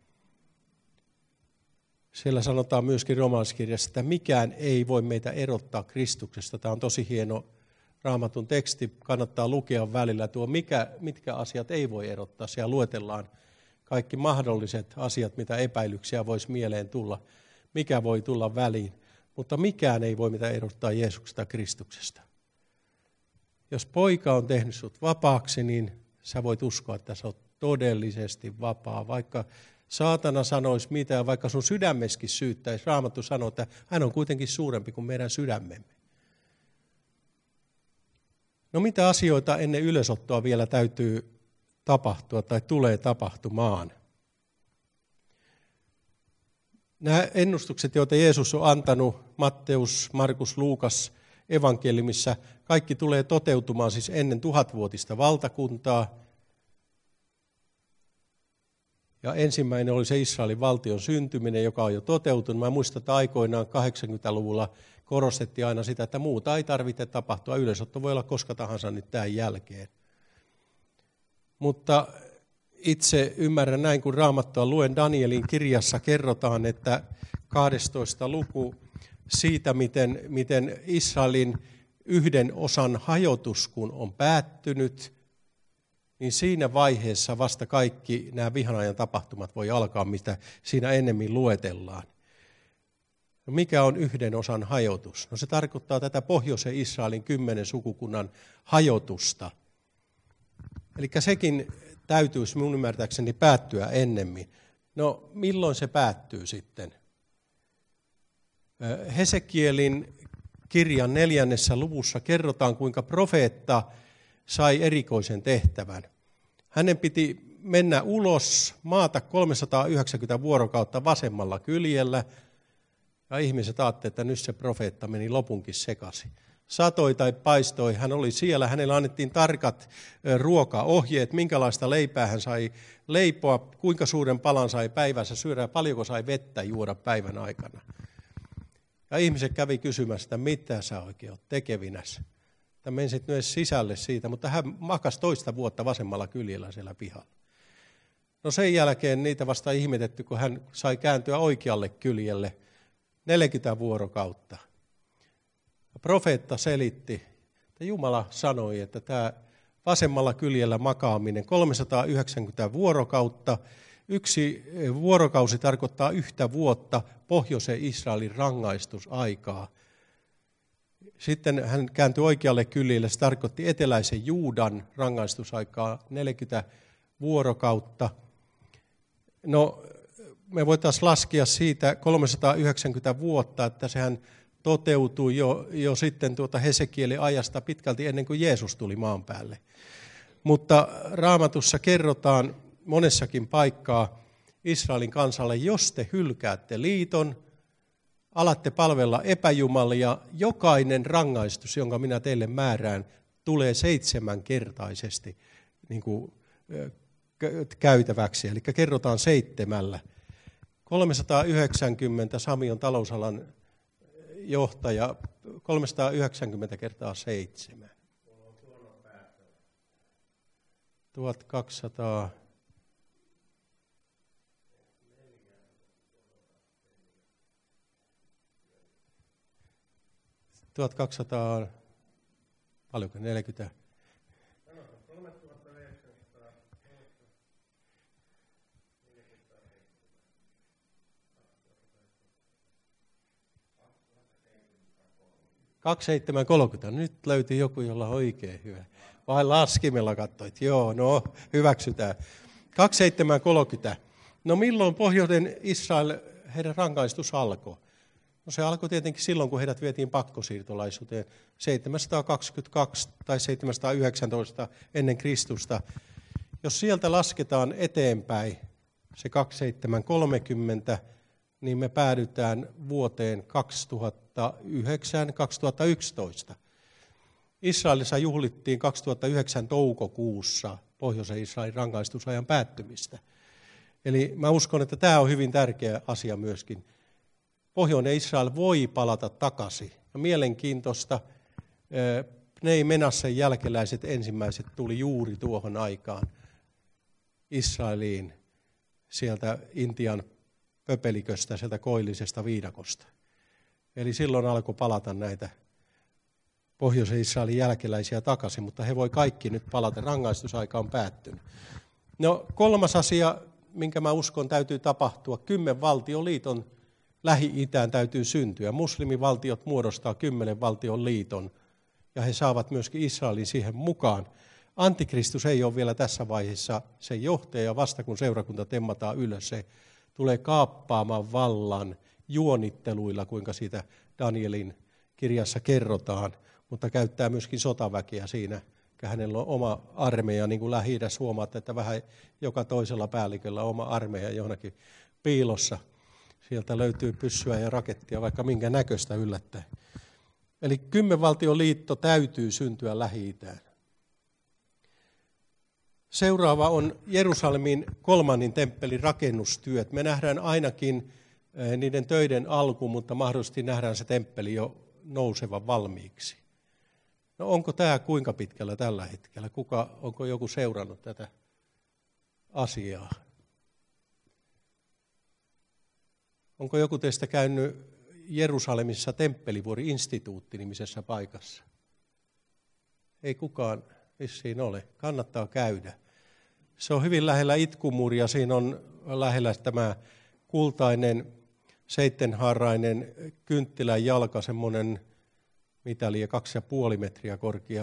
Siellä sanotaan myöskin Roomalaiskirjassa, että mikään ei voi meitä erottaa Kristuksesta. Tämä on tosi hieno Raamatun teksti. Kannattaa lukea välillä tuo, mitkä asiat ei voi erottaa. Siellä luetellaan kaikki mahdolliset asiat, mitä epäilyksiä voisi mieleen tulla. Mikä voi tulla väliin. Mutta mikään ei voi mitä erottaa Jeesuksesta Kristuksesta. Jos poika on tehnyt sut vapaaksi, niin sä voit uskoa, että sä oot todellisesti vapaa. Vaikka saatana sanoisi mitä, vaikka sun sydämessäkin syyttäisi, Raamattu sanoo, että hän on kuitenkin suurempi kuin meidän sydämemme. No mitä asioita ennen ylösottoa vielä täytyy tapahtua tai tulee tapahtumaan? Nämä ennustukset, joita Jeesus on antanut, Matteus, Markus, Luukas, evankeliumissa, kaikki tulee toteutumaan siis ennen 1000-vuotista valtakuntaa. Ja ensimmäinen oli se Israelin valtion syntyminen, joka on jo toteutunut. Mä muistan, että aikoinaan 80-luvulla korostettiin aina sitä, että muuta ei tarvitse tapahtua. Ylösotto voi olla koska tahansa nyt tämän jälkeen. Mutta itse ymmärrän näin, kun Raamattua luen, Danielin kirjassa kerrotaan, että 12. luku siitä, miten Israelin yhden osan hajotus, kun on päättynyt, niin siinä vaiheessa vasta kaikki nämä vihanajan tapahtumat voi alkaa, mistä siinä ennemmin luetellaan. No mikä on yhden osan hajotus? No se tarkoittaa tätä pohjoisen Israelin 10 sukukunnan hajotusta. Eli sekin täytyisi minun ymmärtääkseni päättyä ennemmin. No milloin se päättyy sitten? Hesekielin kirjan 4. luvussa kerrotaan, kuinka profeetta sai erikoisen tehtävän. Hänen piti mennä ulos maata 390 vuorokautta vasemmalla kyljellä, ja ihmiset ajattelivat, että nyt se profeetta meni lopunkin sekaisin. Satoi tai paistoi, hän oli siellä, hänelle annettiin tarkat ruokaohjeet, minkälaista leipää hän sai leipoa, kuinka suuren palan sai päivässä syödä ja paljonko sai vettä juoda päivän aikana. Ja ihmiset kävi kysymässä, että mitä sä oikein oot tekevinäs. Tämä meni sitten myös sisälle siitä, mutta hän makasi 2 vuotta vasemmalla kyljellä siellä pihalla. No sen jälkeen niitä vasta ihmetetty, kun hän sai kääntyä oikealle kyljelle 40 vuorokautta. Ja profeetta selitti, että Jumala sanoi, että tämä vasemmalla kyljellä makaaminen 390 vuorokautta, 1 vuorokausi tarkoittaa 1 vuotta pohjoisen Israelin rangaistusaikaa. Sitten hän kääntyi oikealle kyljelle, se tarkoitti eteläisen Juudan rangaistusaikaa 40 vuorokautta. No, me voitaisiin laskea siitä 390 vuotta, että sehän toteutui jo sitten Hesekielin ajasta pitkälti ennen kuin Jeesus tuli maan päälle. Mutta Raamatussa kerrotaan monessakin paikkaa Israelin kansalle, jos te hylkäätte liiton, alatte palvella epäjumalia, jokainen rangaistus, jonka minä teille määrään, tulee 7-kertaisesti niin kuin käytäväksi. Eli kerrotaan 7. 390 Samion talousalan johtaja, 390 kertaa 7. 1200. 1200, paljonko 40? 2730. Nyt löytyi joku, jolla on oikein hyvä. Vai laskimella katsoit? Joo, no hyväksytään. 2730. No milloin pohjoinen Israel, heidän rangaistus alkoi? No se alkoi tietenkin silloin, kun heidät vietiin pakkosiirtolaisuuteen 722 tai 719 ennen Kristusta. Jos sieltä lasketaan eteenpäin se 2730, niin me päädytään vuoteen 2009-2011. Israelissa juhlittiin 2009 toukokuussa pohjoisen Israelin rangaistusajan päättymistä. Eli mä uskon, että tämä on hyvin tärkeä asia myöskin. Pohjoinen Israel voi palata takaisin. Ja mielenkiintoista, Pnei Menassen jälkeläiset ensimmäiset tuli juuri tuohon aikaan Israeliin sieltä Intian pöpeliköstä, sieltä koillisesta viidakosta. Eli silloin alkoi palata näitä Pohjoisen Israelin jälkeläisiä takaisin, mutta he voi kaikki nyt palata. Rangaistusaika on päättynyt. No 3. asia, minkä mä uskon täytyy tapahtua, 10 valtion liiton Lähi-Itään täytyy syntyä. Muslimivaltiot muodostaa 10 valtion liiton ja he saavat myöskin Israelin siihen mukaan. Antikristus ei ole vielä tässä vaiheessa sen johtaja, vasta kun seurakunta temmataan ylös, se tulee kaappaamaan vallan juonitteluilla, kuinka siitä Danielin kirjassa kerrotaan, mutta käyttää myöskin sotaväkeä siinä. Hänellä on oma armeija, niin kuin Lähi-idässä huomaatte, että vähän joka toisella päälliköllä on oma armeija johonkin piilossa. Sieltä löytyy pyssyä ja rakettia, vaikka minkä näköistä yllättäen. Eli 10 valtion liitto täytyy syntyä Lähi-itään. Seuraava on Jerusalemin 3. temppelin rakennustyöt. Me nähdään ainakin niiden töiden alku, mutta mahdollisesti nähdään se temppeli jo nousevan valmiiksi. No onko tämä kuinka pitkällä tällä hetkellä? Onko joku seurannut tätä asiaa? Onko joku teistä käynyt Jerusalemissa Temppelivuori-instituutti-nimisessä paikassa? Ei kukaan vissiin ole. Kannattaa käydä. Se on hyvin lähellä Itkumuria. Siinä on lähellä tämä kultainen, 7-haarainen kynttilän jalka, semmoinen mitä liian 2,5 metriä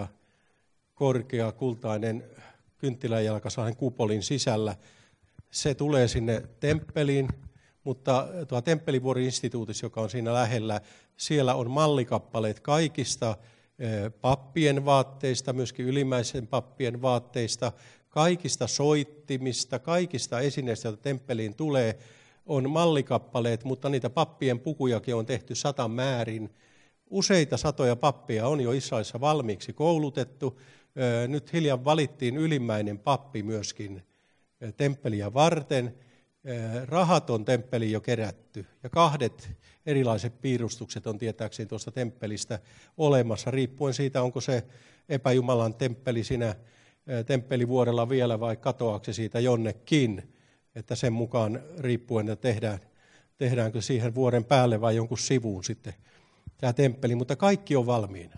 korkea kultainen kynttilänjalka sellainen kupolin sisällä. Se tulee sinne temppeliin, mutta tuo Temppelivuori-instituutissa, joka on siinä lähellä, siellä on mallikappaleet kaikista pappien vaatteista, myöskin ylimmäisen pappien vaatteista, kaikista soittimista, kaikista esineistä, joita temppeliin tulee, on mallikappaleet, mutta niitä pappien pukujakin on tehty 100 määrin. Useita satoja pappeja on jo Israelissa valmiiksi koulutettu. Nyt hiljan valittiin ylimmäinen pappi myöskin temppeliä varten. Rahat on temppeliin jo kerätty ja 2 erilaiset piirustukset on tietääkseni tuosta temppelistä olemassa, riippuen siitä, onko se epäjumalan temppeli siinä temppelivuorella vielä vai katoaako se siitä jonnekin, että sen mukaan riippuen, että tehdäänkö siihen vuoren päälle vai jonkun sivuun sitten tämä temppeli, mutta kaikki on valmiina.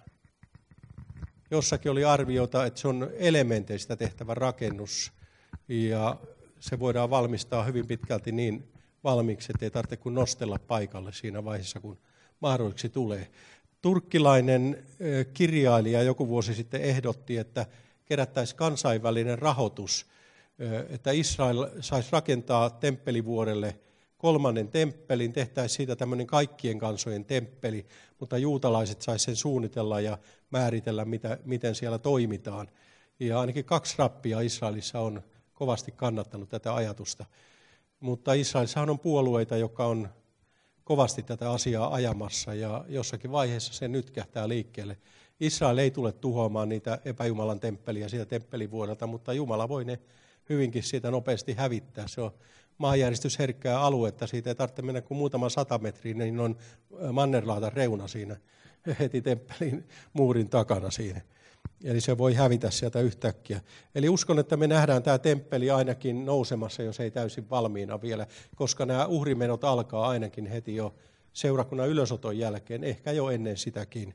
Jossakin oli arviota, että se on elementeistä tehtävä rakennus ja se voidaan valmistaa hyvin pitkälti niin valmiiksi, että ei tarvitse kuin nostella paikalle siinä vaiheessa, kun mahdolliseksi tulee. Turkkilainen kirjailija joku vuosi sitten ehdotti, että kerättäisiin kansainvälinen rahoitus, että Israel saisi rakentaa temppelivuorelle 3. temppelin, tehtäisiin siitä tämmöinen kaikkien kansojen temppeli, mutta juutalaiset saisi sen suunnitella ja määritellä, miten siellä toimitaan. Ja ainakin 2 rappia Israelissa on kovasti kannattanut tätä ajatusta. Mutta Israelissahan on puolueita, jotka on kovasti tätä asiaa ajamassa ja jossakin vaiheessa se nytkähtää liikkeelle. Israel ei tule tuhoamaan niitä epäjumalan temppeliä siitä temppelivuodelta, mutta Jumala voi ne hyvinkin siitä nopeasti hävittää. Se on maanjäristysherkkää aluetta, siitä ei tarvitse mennä kuin muutama 100 metriä, niin on mannerlaatan reuna siinä heti temppelin muurin takana siinä. Eli se voi hävitä sieltä yhtäkkiä. Eli uskon, että me nähdään tämä temppeli ainakin nousemassa, jos ei täysin valmiina vielä, koska nämä uhrimenot alkaa ainakin heti jo seurakunnan ylösoton jälkeen, ehkä jo ennen sitäkin.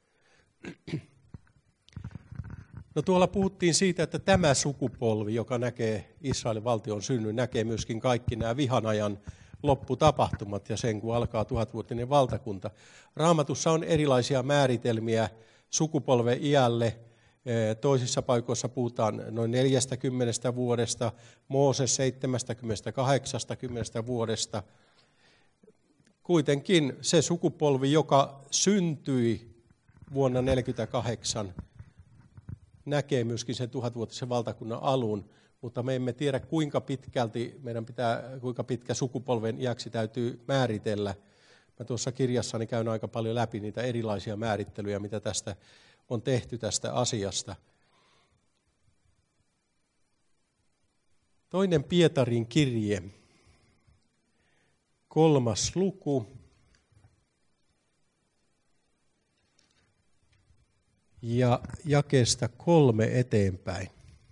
No tuolla puhuttiin siitä, että tämä sukupolvi, joka näkee Israelin valtion synnyn, näkee myöskin kaikki nämä vihanajan lopputapahtumat ja sen, kun alkaa 1000-vuotinen valtakunta. Raamatussa on erilaisia määritelmiä sukupolven iälle. Toisissa paikoissa puhutaan noin 40 vuodesta, Mooses 70-80 vuodesta. Kuitenkin se sukupolvi, joka syntyi vuonna 1948, näkee myöskin sen 1000-vuotisen valtakunnan alun, mutta me emme tiedä kuinka pitkä sukupolven iäksi täytyy määritellä. Mä tuossa kirjassani käyn aika paljon läpi niitä erilaisia määrittelyjä, mitä tästä on tehty tästä asiasta. Toinen Pietarin kirje, 3. luku. ja jakeesta 3 eteenpäin.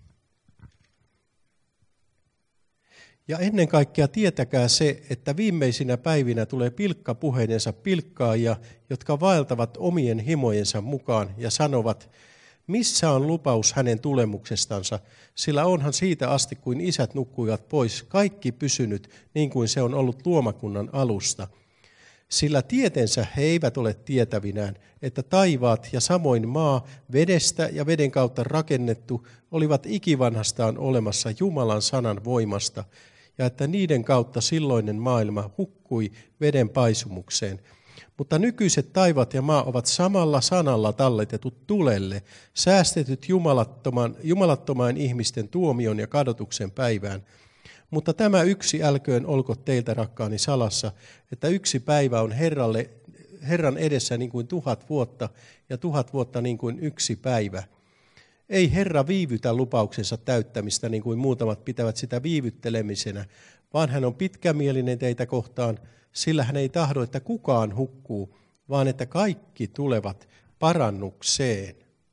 Ja ennen kaikkea tietäkää se, että viimeisinä päivinä tulee pilkkapuheidensa pilkkaajia, jotka vaeltavat omien himojensa mukaan ja sanovat, missä on lupaus hänen tulemuksestansa, sillä onhan siitä asti, kuin isät nukkuivat pois, kaikki pysynyt niin kuin se on ollut luomakunnan alusta. Sillä tietensä he eivät ole tietävinään, että taivaat ja samoin maa, vedestä ja veden kautta rakennettu, olivat ikivanhastaan olemassa Jumalan sanan voimasta, ja että niiden kautta silloinen maailma hukkui veden paisumukseen. Mutta nykyiset taivaat ja maa ovat samalla sanalla talletetut tulelle, säästetyt jumalattomaan ihmisten tuomion ja kadotuksen päivään. Mutta tämä yksi älköön olko teiltä, rakkaani, salassa, että yksi päivä on Herran edessä niin kuin 1000 vuotta ja 1000 vuotta niin kuin yksi päivä. Ei Herra viivytä lupauksensa täyttämistä niin kuin muutamat pitävät sitä viivyttelemisenä, vaan hän on pitkämielinen teitä kohtaan, sillä hän ei tahdo, että kukaan hukkuu, vaan että kaikki tulevat parannukseen.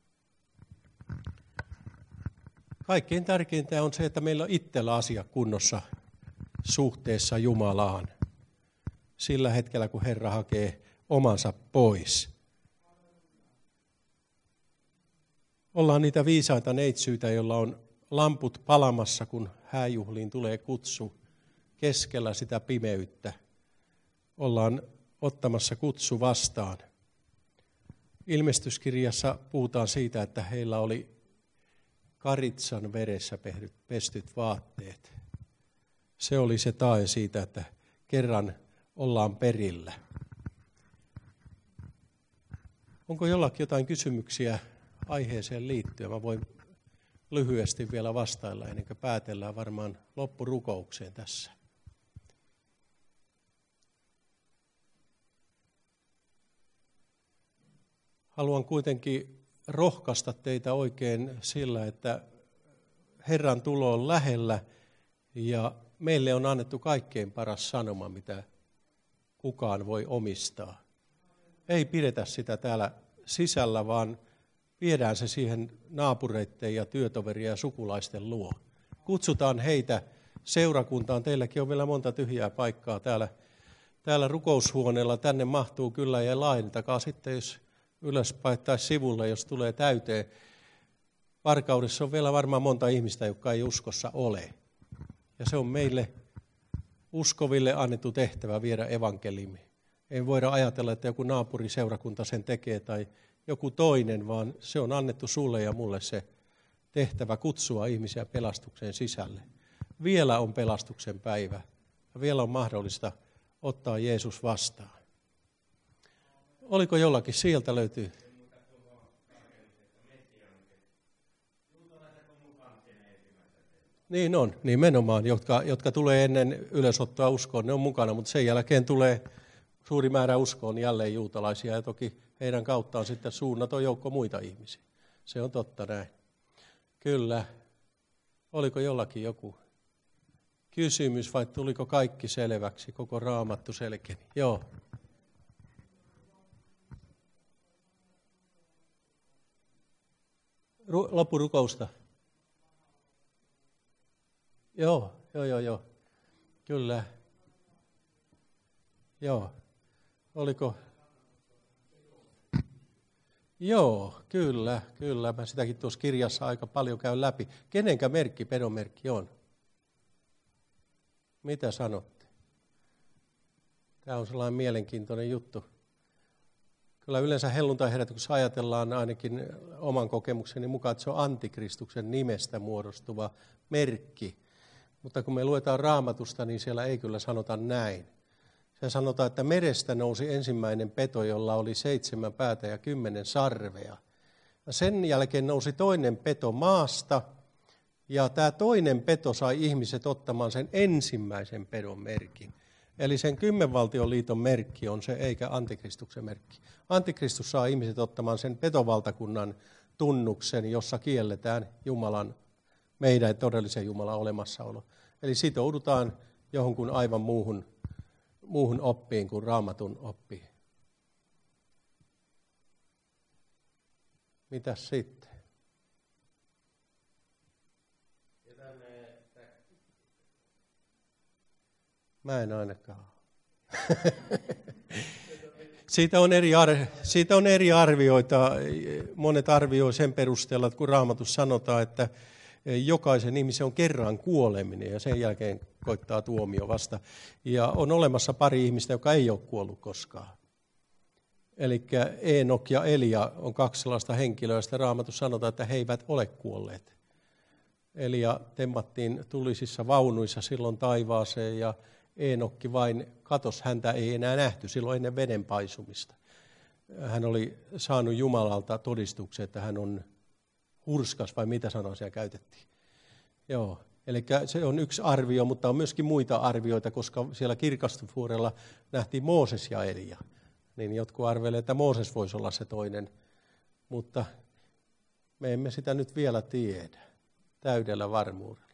Kaikkein tärkeintä on se, että meillä on itsellä asia kunnossa suhteessa Jumalaan sillä hetkellä, kun Herra hakee omansa pois. Ollaan niitä viisaita neitsyitä, joilla on lamput palamassa, kun hääjuhliin tulee kutsu keskellä sitä pimeyttä. Ollaan ottamassa kutsu vastaan. Ilmestyskirjassa puhutaan siitä, että heillä oli karitsan veressä pestyt vaatteet. Se oli se tae siitä, että kerran ollaan perillä. Onko jollakin jotain kysymyksiä aiheeseen liittyen? Mä voin lyhyesti vielä vastailla ennen kuin päätellään varmaan loppurukoukseen tässä. Haluan kuitenkin rohkaista teitä oikein sillä, että Herran tulo on lähellä ja meille on annettu kaikkein paras sanoma, mitä kukaan voi omistaa. Ei pidetä sitä täällä sisällä, vaan viedään se siihen naapureiden ja työtoverien ja sukulaisten luo. Kutsutaan heitä seurakuntaan. Teilläkin on vielä monta tyhjää paikkaa täällä rukoushuoneella. Tänne mahtuu kyllä ja laajentakaa sitten, jos ylöspäin tai sivulle, jos tulee täyteen. Varkaudessa on vielä varmaan monta ihmistä, jotka ei uskossa ole. Ja se on meille uskoville annettu tehtävä viedä evankeliumi. Ei voida ajatella, että joku naapuriseurakunta sen tekee tai joku toinen, vaan se on annettu sulle ja mulle se tehtävä kutsua ihmisiä pelastukseen sisälle. Vielä on pelastuksen päivä ja vielä on mahdollista ottaa Jeesus vastaan. Oliko jollakin? Sieltä löytyy. Niin on, nimenomaan, jotka tulee ennen ylösottoa uskoon, ne on mukana, mutta sen jälkeen tulee suuri määrä uskoon jälleen juutalaisia ja toki heidän kauttaan sitten suunnaton joukko muita ihmisiä. Se on totta näin. Kyllä. Oliko jollakin joku kysymys vai tuliko kaikki selväksi, koko Raamattu selkeni? Joo. Loppurukousta. Joo. Kyllä. Joo. Oliko? Joo, kyllä. Mä sitäkin tuossa kirjassa aika paljon käyn läpi. Kenenkä merkki, pedomerkki on? Mitä sanotte? Tämä on sellainen mielenkiintoinen juttu. Kyllä yleensä helluntaiherätyksessä ajatellaan ainakin oman kokemukseni mukaan, että se on antikristuksen nimestä muodostuva merkki. Mutta kun me luetaan Raamatusta, niin siellä ei kyllä sanota näin. Se sanotaan, että merestä nousi ensimmäinen peto, jolla oli 7 päätä ja 10 sarvea. Ja sen jälkeen nousi toinen peto maasta, ja tämä toinen peto sai ihmiset ottamaan sen ensimmäisen pedon merkin. Eli sen 10-valtion liiton merkki on se, eikä antikristuksen merkki. Antikristus saa ihmiset ottamaan sen petovaltakunnan tunnuksen, jossa kielletään Jumalan, meidän todellisen Jumalan olemassaolo. Eli sitoudutaan johonkin aivan muuhun oppiin kuin Raamatun oppiin. Mitäs sitten? Mä en ainakaan. Siitä on eri arvioita. Monet arvioi sen perusteella, että kun Raamatussa sanotaan, että jokaisen ihmisen on kerran kuoleminen ja sen jälkeen koittaa tuomio vasta. Ja on olemassa pari ihmistä, joka ei ole kuollut koskaan. Eli Eenok ja Elia on kaksi sellaista henkilöä, joista Raamatussa sanotaan, että he eivät ole kuolleet. Elia temmattiin tulisissa vaunuissa silloin taivaaseen ja Eenokki vain katosi, häntä ei enää nähty silloin ennen veden paisumista. Hän oli saanut Jumalalta todistuksen, että hän on hurskas, vai mitä sanaa siellä käytettiin. Joo, eli se on yksi arvio, mutta on myöskin muita arvioita, koska siellä kirkastusvuorella nähtiin Mooses ja Elia. Niin jotkut arvelevat, että Mooses voisi olla se toinen, mutta me emme sitä nyt vielä tiedä täydellä varmuudella.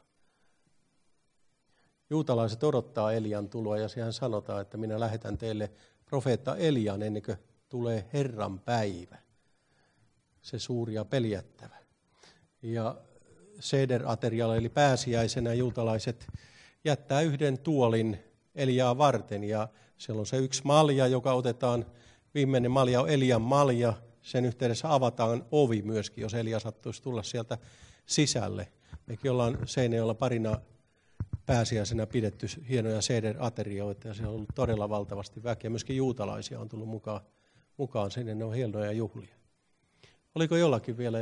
Juutalaiset odottaa Elian tuloa ja siihen sanotaan, että minä lähetän teille profeetta Elian ennen kuin tulee Herran päivä, se suuri ja peljättävä. Ja Seder-aterialla eli pääsiäisenä juutalaiset jättää yhden tuolin Eliaa varten ja siellä on se yksi malja, joka otetaan, viimeinen malja on Elian malja, sen yhteydessä avataan ovi myöskin, jos Elia sattuisi tulla sieltä sisälle. Mekin ollaan Seinäjoella parina pääsiäisenä pidetty hienoja Seder-aterioita ja siellä on ollut todella valtavasti väkeä. Myöskin juutalaisia on tullut mukaan sinne, ne on hienoja juhlia. Oliko jollakin vielä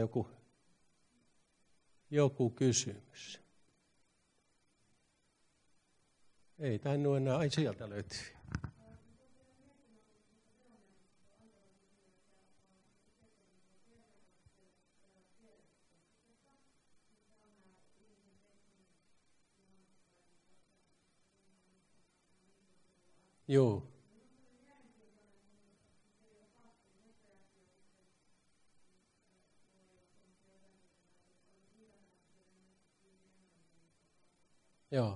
joku kysymys? Ei tainnut enää, ai sieltä löytyy. Joo. Joo.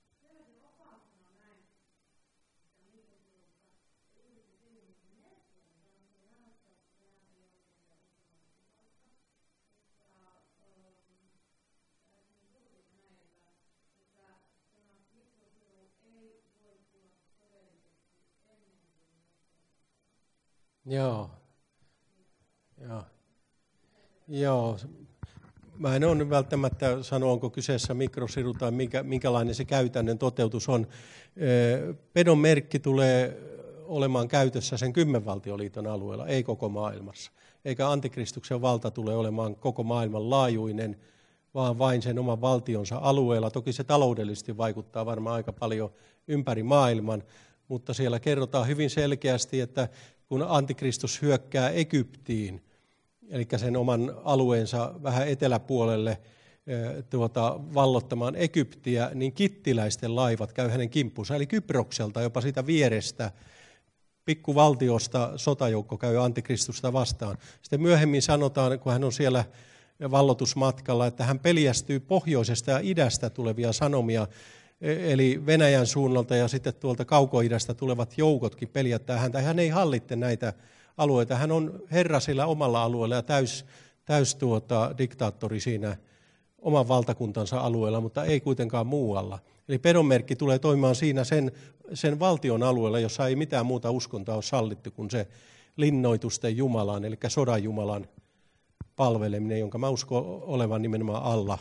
Joo. Mä en ole nyt välttämättä sanoa, onko kyseessä mikrosiru tai minkälainen se käytännön toteutus on. Pedon merkki tulee olemaan käytössä sen 10 valtioliiton alueella, ei koko maailmassa. Eikä antikristuksen valta tule olemaan koko maailman laajuinen, vaan vain sen oman valtionsa alueella. Toki se taloudellisesti vaikuttaa varmaan aika paljon ympäri maailman, mutta siellä kerrotaan hyvin selkeästi, että kun antikristus hyökkää Egyptiin, eli sen oman alueensa vähän eteläpuolelle vallottamaan Egyptiä, niin kittiläisten laivat käy hänen kimppunsa, eli Kyprokselta, jopa siitä vierestä, pikkuvaltiosta sotajoukko käy antikristusta vastaan. Sitten myöhemmin sanotaan, kun hän on siellä vallotusmatkalla, että hän peljästyy pohjoisesta ja idästä tulevia sanomia, eli Venäjän suunnalta ja sitten tuolta kaukoidästä tulevat joukotkin peljättää häntä. Hän ei hallitte näitä alueita. Hän on herra sillä omalla alueella ja täys diktaattori siinä oman valtakuntansa alueella, mutta ei kuitenkaan muualla. Eli pedonmerkki tulee toimimaan siinä sen valtion alueella, jossa ei mitään muuta uskontoa ole sallittu kuin se linnoitusten Jumalan, eli sodan Jumalan palveleminen, jonka mä uskon olevan nimenomaan Allah.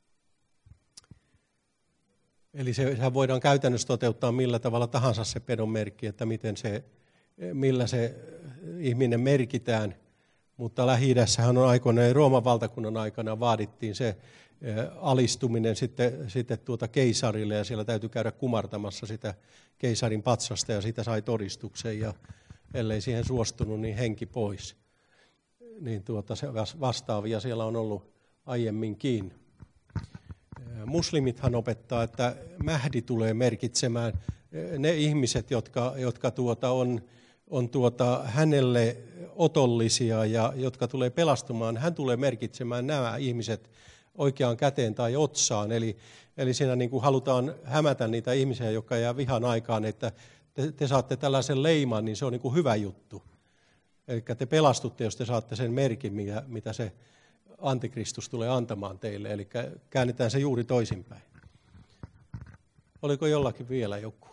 Eli sehän voidaan käytännössä toteuttaa millä tavalla tahansa se pedonmerkki, että millä se ihminen merkitään. Mutta Lähi-idässähän on aikoinaan, Rooman valtakunnan aikana vaadittiin se alistuminen sitten keisarille ja siellä täytyy käydä kumartamassa sitä keisarin patsasta ja siitä sai todistuksen ja ellei siihen suostunut, niin henki pois. Niin vastaavia siellä on ollut aiemminkin. Muslimithan opettaa, että Mähdi tulee merkitsemään ne ihmiset, jotka on hänelle otollisia ja jotka tulee pelastumaan. Hän tulee merkitsemään nämä ihmiset oikeaan käteen tai otsaan. Eli siinä niin kuin halutaan hämätä niitä ihmisiä, jotka jää vihan aikaan, että te saatte tällaisen leiman, niin se on niin kuin hyvä juttu. Eli te pelastutte, jos te saatte sen merkin, mitä se antikristus tulee antamaan teille. Eli käännetään se juuri toisinpäin. Oliko jollakin vielä joku?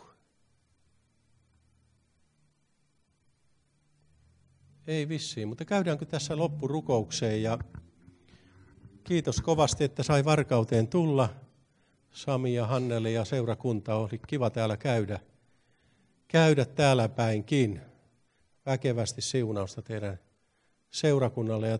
Ei vissiin, mutta käydäänkö tässä loppurukoukseen ja kiitos kovasti, että sai Varkauteen tulla. Sami ja Hannele ja seurakunta, oli kiva täällä käydä täällä päinkin. Väkevästi siunausta teidän seurakunnalle ja